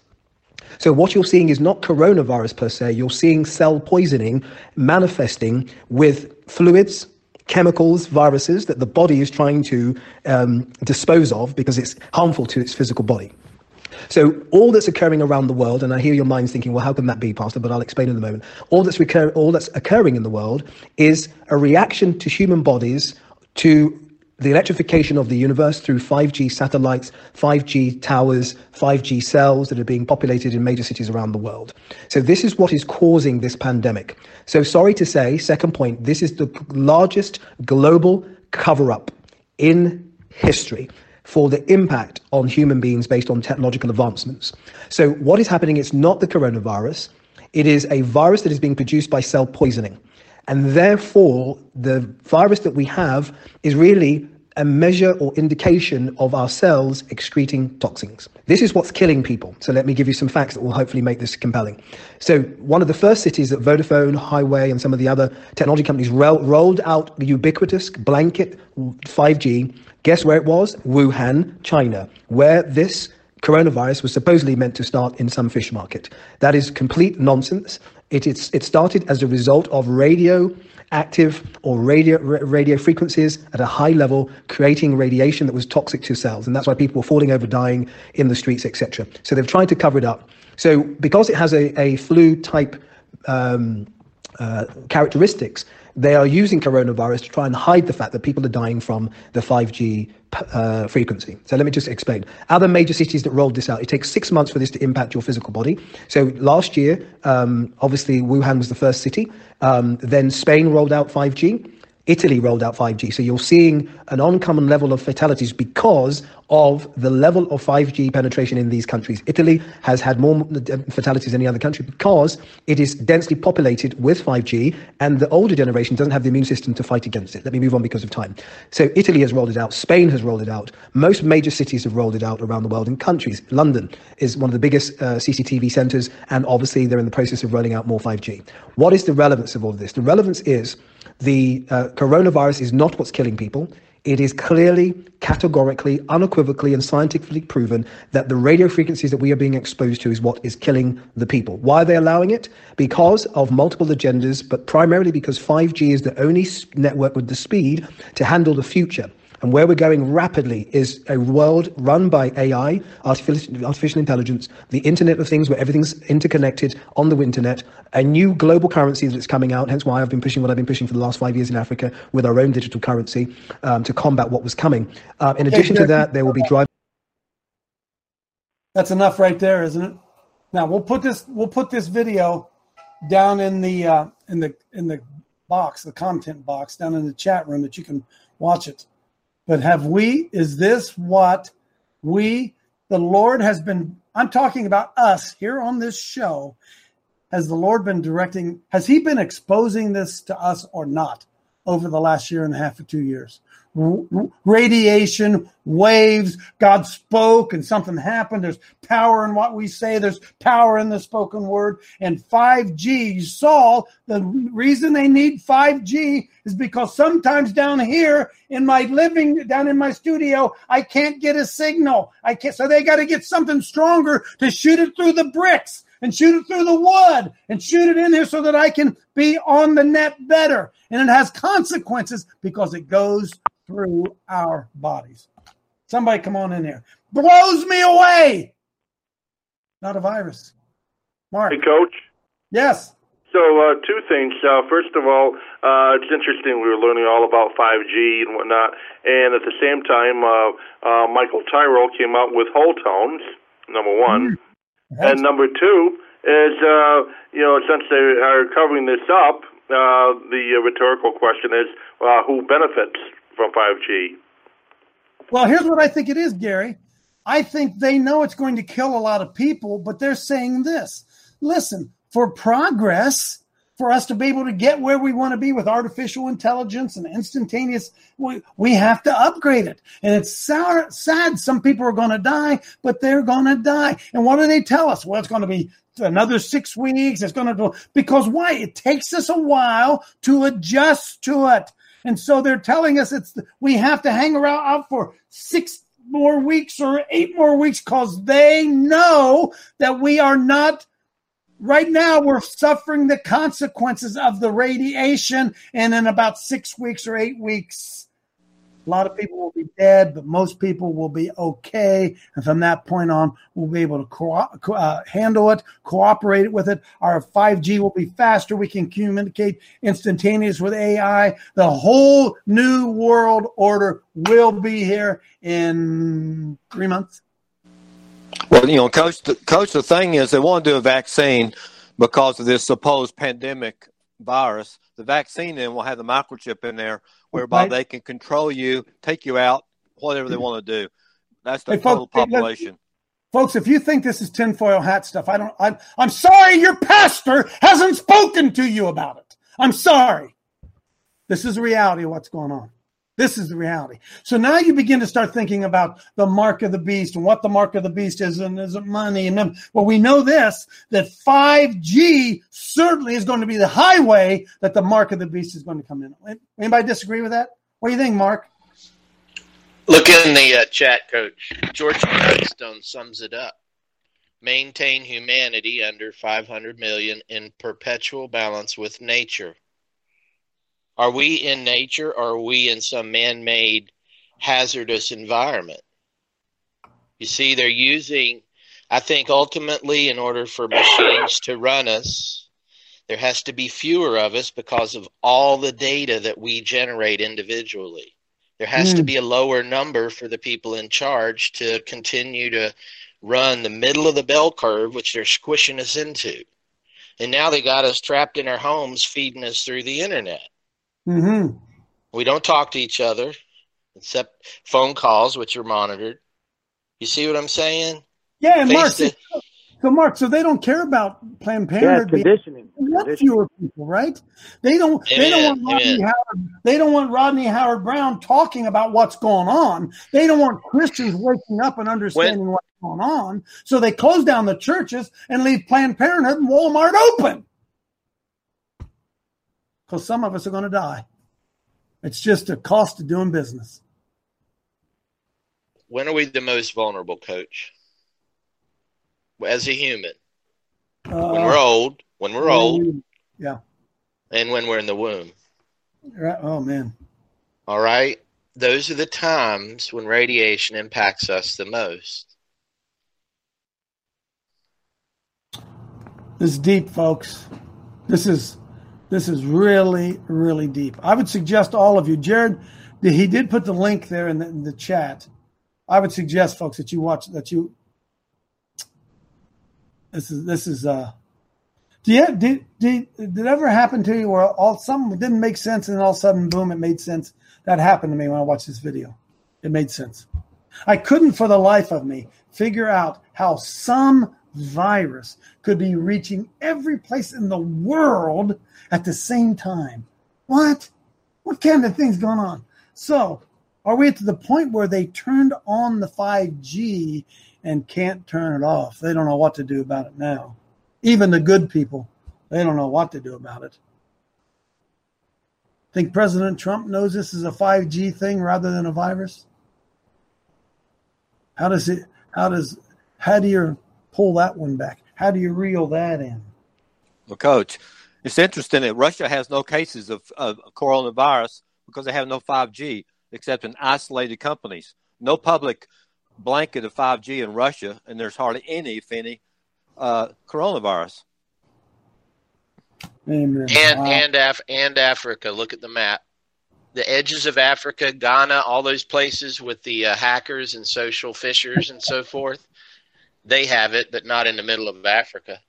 So what you're seeing is not coronavirus per se, you're seeing cell poisoning manifesting with fluids, chemicals, viruses that the body is trying to um, dispose of because it's harmful to its physical body. So all that's occurring around the world, and I hear your minds thinking, well, how can that be, Pastor? But I'll explain in a moment. All that's, recur- all that's occurring in the world is a reaction to human bodies to the electrification of the universe through five G satellites, five G towers, five G cells that are being populated in major cities around the world. So this is what is causing this pandemic. So sorry to say, second point, this is the largest global cover-up in history for the impact on human beings based on technological advancements. So what is happening, it's not the coronavirus. It is a virus that is being produced by cell poisoning. And therefore, the virus that we have is really a measure or indication of our cells excreting toxins. This is what's killing people. So let me give you some facts that will hopefully make this compelling. So one of the first cities that Vodafone, Highway, and some of the other technology companies ro- rolled out the ubiquitous blanket five G, guess where it was? Wuhan, China, where this coronavirus was supposedly meant to start in some fish market. That is complete nonsense. It, it's, it started as a result of radioactive or radio, radio frequencies at a high level, creating radiation that was toxic to cells. And that's why people were falling over, dying in the streets, et cetera. So they've tried to cover it up. So because it has a, a flu type um, uh, characteristics, they are using coronavirus to try and hide the fact that people are dying from the five G uh, frequency. So let me just explain. Other major cities that rolled this out, it takes six months for this to impact your physical body. So last year, um, obviously, Wuhan was the first city. Um, then Spain rolled out five G. Italy rolled out five G. So you're seeing an uncommon level of fatalities because of the level of five G penetration in these countries. Italy has had more fatalities than any other country because it is densely populated with five G and the older generation doesn't have the immune system to fight against it. Let me move on because of time. So Italy has rolled it out. Spain has rolled it out. Most major cities have rolled it out around the world in countries. London is one of the biggest uh, C C T V centers, and obviously they're in the process of rolling out more five G. What is the relevance of all of this? The relevance is the uh, coronavirus is not what's killing people. It is clearly, categorically, unequivocally, and scientifically proven that the radio frequencies that we are being exposed to is what is killing the people. Why are they allowing it? Because of multiple agendas, but primarily because five G is the only network with the speed to handle the future. And where we're going rapidly is a world run by A I, artificial, artificial intelligence, the Internet of Things, where everything's interconnected on the internet, a new global currency that's coming out, hence why I've been pushing what I've been pushing for the last five years in Africa with our own digital currency um, to combat what was coming. Uh, in addition to that, there will be driving. That's enough right there, isn't it? Now we'll put this we'll put this video down in the uh, in the in the box, the content box down in the chat room that you can watch it. But have we, is this what we, the Lord has been, I'm talking about us here on this show, has the Lord been directing, has he been exposing this to us or not over the last year and a half or two years. Radiation, waves, God spoke and something happened. There's power in what we say. There's power in the spoken word. And five G, you saw the reason they need five G is because sometimes down here in my living, down in my studio, I can't get a signal. I can't, so they got to get something stronger to shoot it through the bricks and shoot it through the wood and shoot it in here so that I can be on the net better. And it has consequences because it goes through our bodies. Somebody come on in here. Blows me away. Not a virus. Mark. Hey, Coach. Yes. So uh, two things. Uh, first of all, uh, it's interesting we were learning all about five G and whatnot. And at the same time, uh, uh, Michael Tyrell came out with whole tones, number one. Mm-hmm. And number two is, uh, you know, since they are covering this up, uh, the rhetorical question is, uh, who benefits from five G? Well, here's what I think it is, Gary. I think they know it's going to kill a lot of people, but they're saying this. Listen, for progress, for us to be able to get where we want to be with artificial intelligence and instantaneous, we, we have to upgrade it. And it's sour, sad some people are going to die, but they're going to die. And what do they tell us? Well, it's going to be another six weeks. It's going to do, because why? It takes us a while to adjust to it. And so they're telling us it's we have to hang around out for six more weeks or eight more weeks because they know that we are not, right now we're suffering the consequences of the radiation, and in about six weeks or eight weeks, a lot of people will be dead, but most people will be okay. And from that point on, we'll be able to co- uh, handle it, cooperate with it. Our five G will be faster. We can communicate instantaneous with A I. The whole new world order will be here in three months. Well, you know, Coach, the, Coach, the thing is they want to do a vaccine because of this supposed pandemic virus. The vaccine then will have the microchip in there whereby right. they can control you, take you out, whatever they want to do. That's the hey, total folks, population. Hey, folks, if you think this is tinfoil hat stuff, I don't. I'm, I'm sorry your pastor hasn't spoken to you about it. I'm sorry. This is the reality of what's going on. This is the reality. So now you begin to start thinking about the mark of the beast and what the mark of the beast is, and is it money? And then, well, we know this, that five G certainly is going to be the highway that the mark of the beast is going to come in. Anybody disagree with that? What do you think, Mark? Look in the uh, chat, Coach. George Gladstone sums it up. Maintain humanity under five hundred million in perpetual balance with nature. Are we in nature, or are we in some man-made hazardous environment? You see, they're using, I think ultimately in order for machines to run us, there has to be fewer of us because of all the data that we generate individually. There has mm. to be a lower number for the people in charge to continue to run the middle of the bell curve, which they're squishing us into. And now they got us trapped in our homes, feeding us through the internet. Mm-hmm. We don't talk to each other except phone calls, which are monitored. You see what I'm saying? Yeah, and Face Mark, to- so Mark, so they don't care about Planned Parenthood. Yeah, conditioning. They want fewer people, right? They don't. Amen. They don't want Rodney Amen. Howard. They don't want Rodney Howard Brown talking about what's going on. They don't want Christians waking up and understanding when- what's going on. So they close down the churches and leave Planned Parenthood and Walmart open. Because some of us are going to die. It's just a cost of doing business. When are we the most vulnerable, Coach? As a human. Uh, when we're old, when we're old, yeah, and when we're in the womb. Right. Oh, man. All right? Those are the times when radiation impacts us the most. This is deep, folks. This is... This is really, really deep. I would suggest all of you, Jared, he did put the link there in the, in the chat. I would suggest, folks, that you watch, that you, this is, this is, uh, do you, did, did, did it ever happen to you where all, something didn't make sense and all of a sudden, boom, it made sense? That happened to me when I watched this video. It made sense. I couldn't for the life of me figure out how some virus could be reaching every place in the world at the same time. What? What kind of things going on? So are we to the point where they turned on the five G and can't turn it off? They don't know what to do about it now. Even the good people, they don't know what to do about it. Think President Trump knows this is a five G thing rather than a virus? How does it, how does, how do you pull that one back? How do you reel that in? Well, Coach, it's interesting that Russia has no cases of, of coronavirus because they have no five G except in isolated companies. No public blanket of five G in Russia, and there's hardly any, if any, uh, coronavirus. Amen. And Wow. and Af- and Africa. Look at the map. The edges of Africa, Ghana, all those places with the uh, hackers and social fishers and so forth, they have it, but not in the middle of Africa.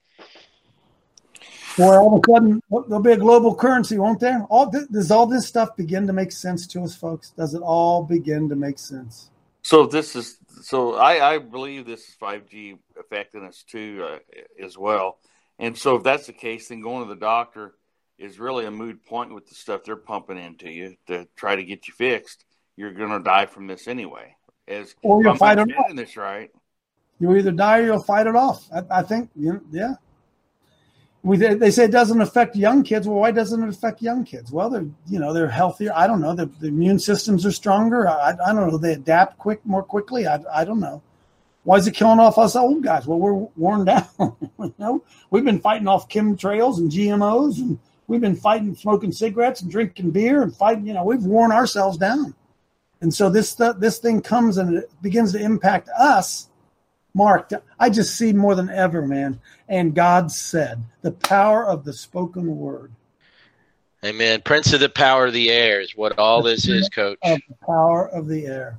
Boy, all of a sudden, there'll be a global currency, won't there? All th- does all this stuff begin to make sense to us, folks? Does it all begin to make sense? So this is so I, I believe this is five G affecting us too uh, as well. And so if that's the case, then going to the doctor is really a moot point with the stuff they're pumping into you to try to get you fixed. You're going to die from this anyway. As Or you'll I'm fight it understanding off. this right. You'll either die or you'll fight it off. I, I think, you know, yeah. We, they say it doesn't affect young kids. Well, why doesn't it affect young kids? Well, they're, you know, they're healthier. I don't know. The, the immune systems are stronger. I, I don't know. They adapt quick, more quickly. I, I don't know. Why is it killing off us old guys? Well, we're worn down. You know, we've been fighting off chemtrails and G M Os, and we've been fighting smoking cigarettes and drinking beer and fighting. You know, we've worn ourselves down. And so this th- this thing comes and it begins to impact us. Mark, I just see more than ever, man. And God said, the power of the spoken word. Amen. Prince of the power of the air is what all this is, Coach. Of the power of the air.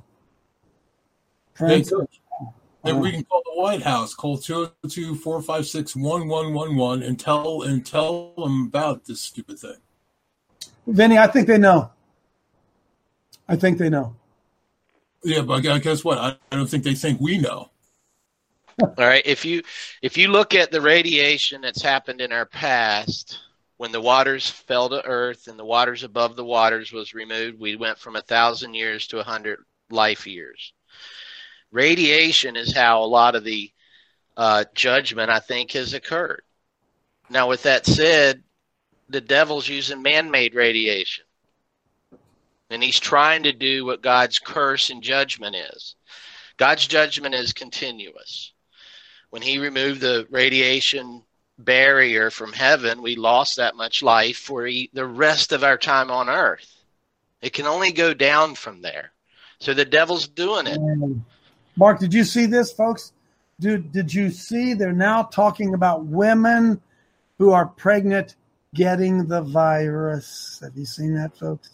Prince Hey, of- Then we can call the White House. Call two oh two, four five six, one one one one and tell and tell them about this stupid thing. Vinny, I think they know. I think they know. Yeah, but guess what? I don't think they think we know. All right. If you if you look at the radiation that's happened in our past, when the waters fell to earth and the waters above the waters was removed, we went from a thousand years to a hundred life years. Radiation is how a lot of the uh, judgment, I think, has occurred. Now, with that said, the devil's using man-made radiation. And he's trying to do what God's curse and judgment is. God's judgment is continuous. When he removed the radiation barrier from heaven, we lost that much life for the rest of our time on earth. It can only go down from there. So the devil's doing it. Mark, did you see this, folks? Dude, did you see they're now talking about women who are pregnant getting the virus? Have you seen that, folks?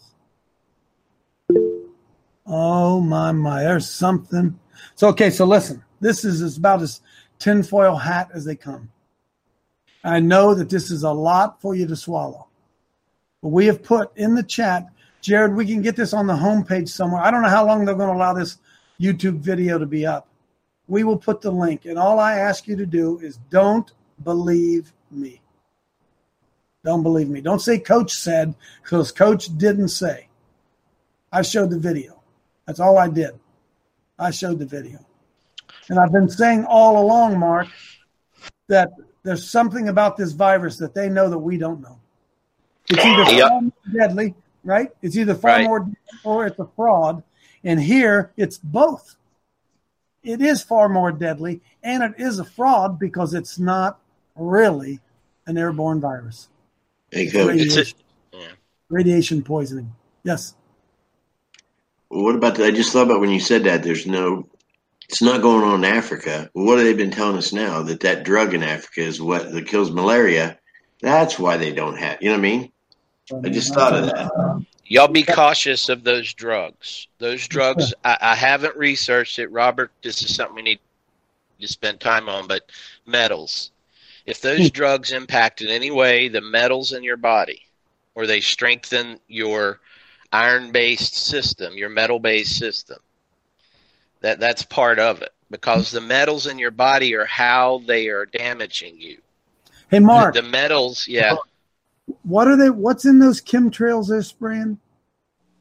Oh, my, my. There's something. So, okay, so listen. This is as about as tinfoil hat as they come. I know that this is a lot for you to swallow. But we have put in the chat, Jared, we can get this on the homepage somewhere. I don't know how long they're going to allow this YouTube video to be up. We will put the link. And all I ask you to do is don't believe me. Don't believe me. Don't say Coach said, because Coach didn't say. I showed the video. That's all I did. I showed the video. And I've been saying all along, Mark, that there's something about this virus that they know that we don't know. It's either Yep. far more deadly, right? It's either far Right. more deadly or it's a fraud. And here it's both. It is far more deadly and it is a fraud because it's not really an airborne virus. Hey, It's Coach. radiation, radiation poisoning. Yes. Well, what about that? I just thought about when you said that there's no, it's not going on in Africa. Well, what have they been telling us now? That that drug in Africa is what that kills malaria. That's why they don't have, you know what I mean? I just thought of that. Y'all be cautious of those drugs. Those drugs, I, I haven't researched it. Robert, this is something we need to spend time on, but metals. If those drugs impact in any way the metals in your body, or they strengthen your iron-based system, your metal-based system, that, that's part of it. Because the metals in your body are how they are damaging you. Hey, Mark. The metals, yeah. What are they? What's in those chemtrails they're spraying?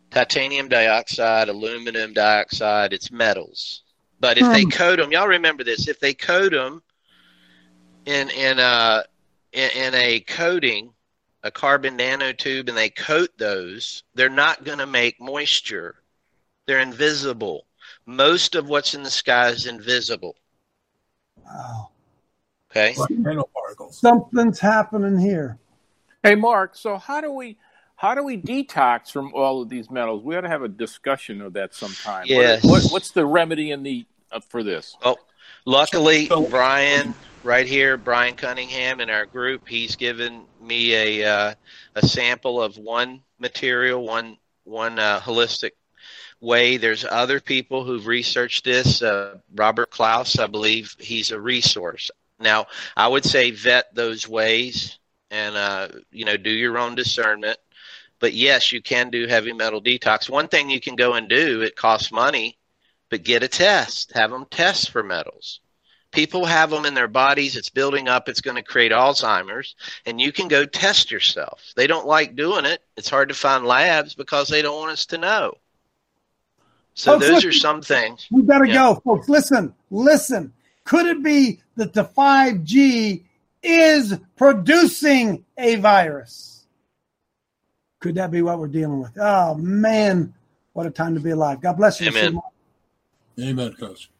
titanium dioxide, aluminum dioxide. It's metals. But if they coat them, y'all remember this, if they coat them in, in, a, in, in a coating, a carbon nanotube, and they coat those, they're not going to make moisture. They're invisible. Most of what's in the sky is invisible. Wow. Okay. Nanoparticles. Something's happening here. Hey, Mark. So how do we how do we detox from all of these metals? We ought to have a discussion of that sometime. Yes. What, what, what's the remedy in the uh, for this? Oh, luckily, Brian, right here, Brian Cunningham in our group, he's given me a uh, a sample of one material, one one uh, holistic way. There's other people who've researched this. Uh, Robert Klaus, I believe, he's a resource. Now, I would say vet those ways and, uh, you know, do your own discernment. But, yes, you can do heavy metal detox. One thing you can go and do, it costs money, but get a test. Have them test for metals. People have them in their bodies. It's building up. It's going to create Alzheimer's. And you can go test yourself. They don't like doing it. It's hard to find labs because they don't want us to know. So folks, those listen, are some things. We got to yeah. go, folks. Listen, listen. Could it be that the five G is producing a virus? Could that be what we're dealing with? Oh, man, what a time to be alive. God bless you. Amen. Amen, Coach.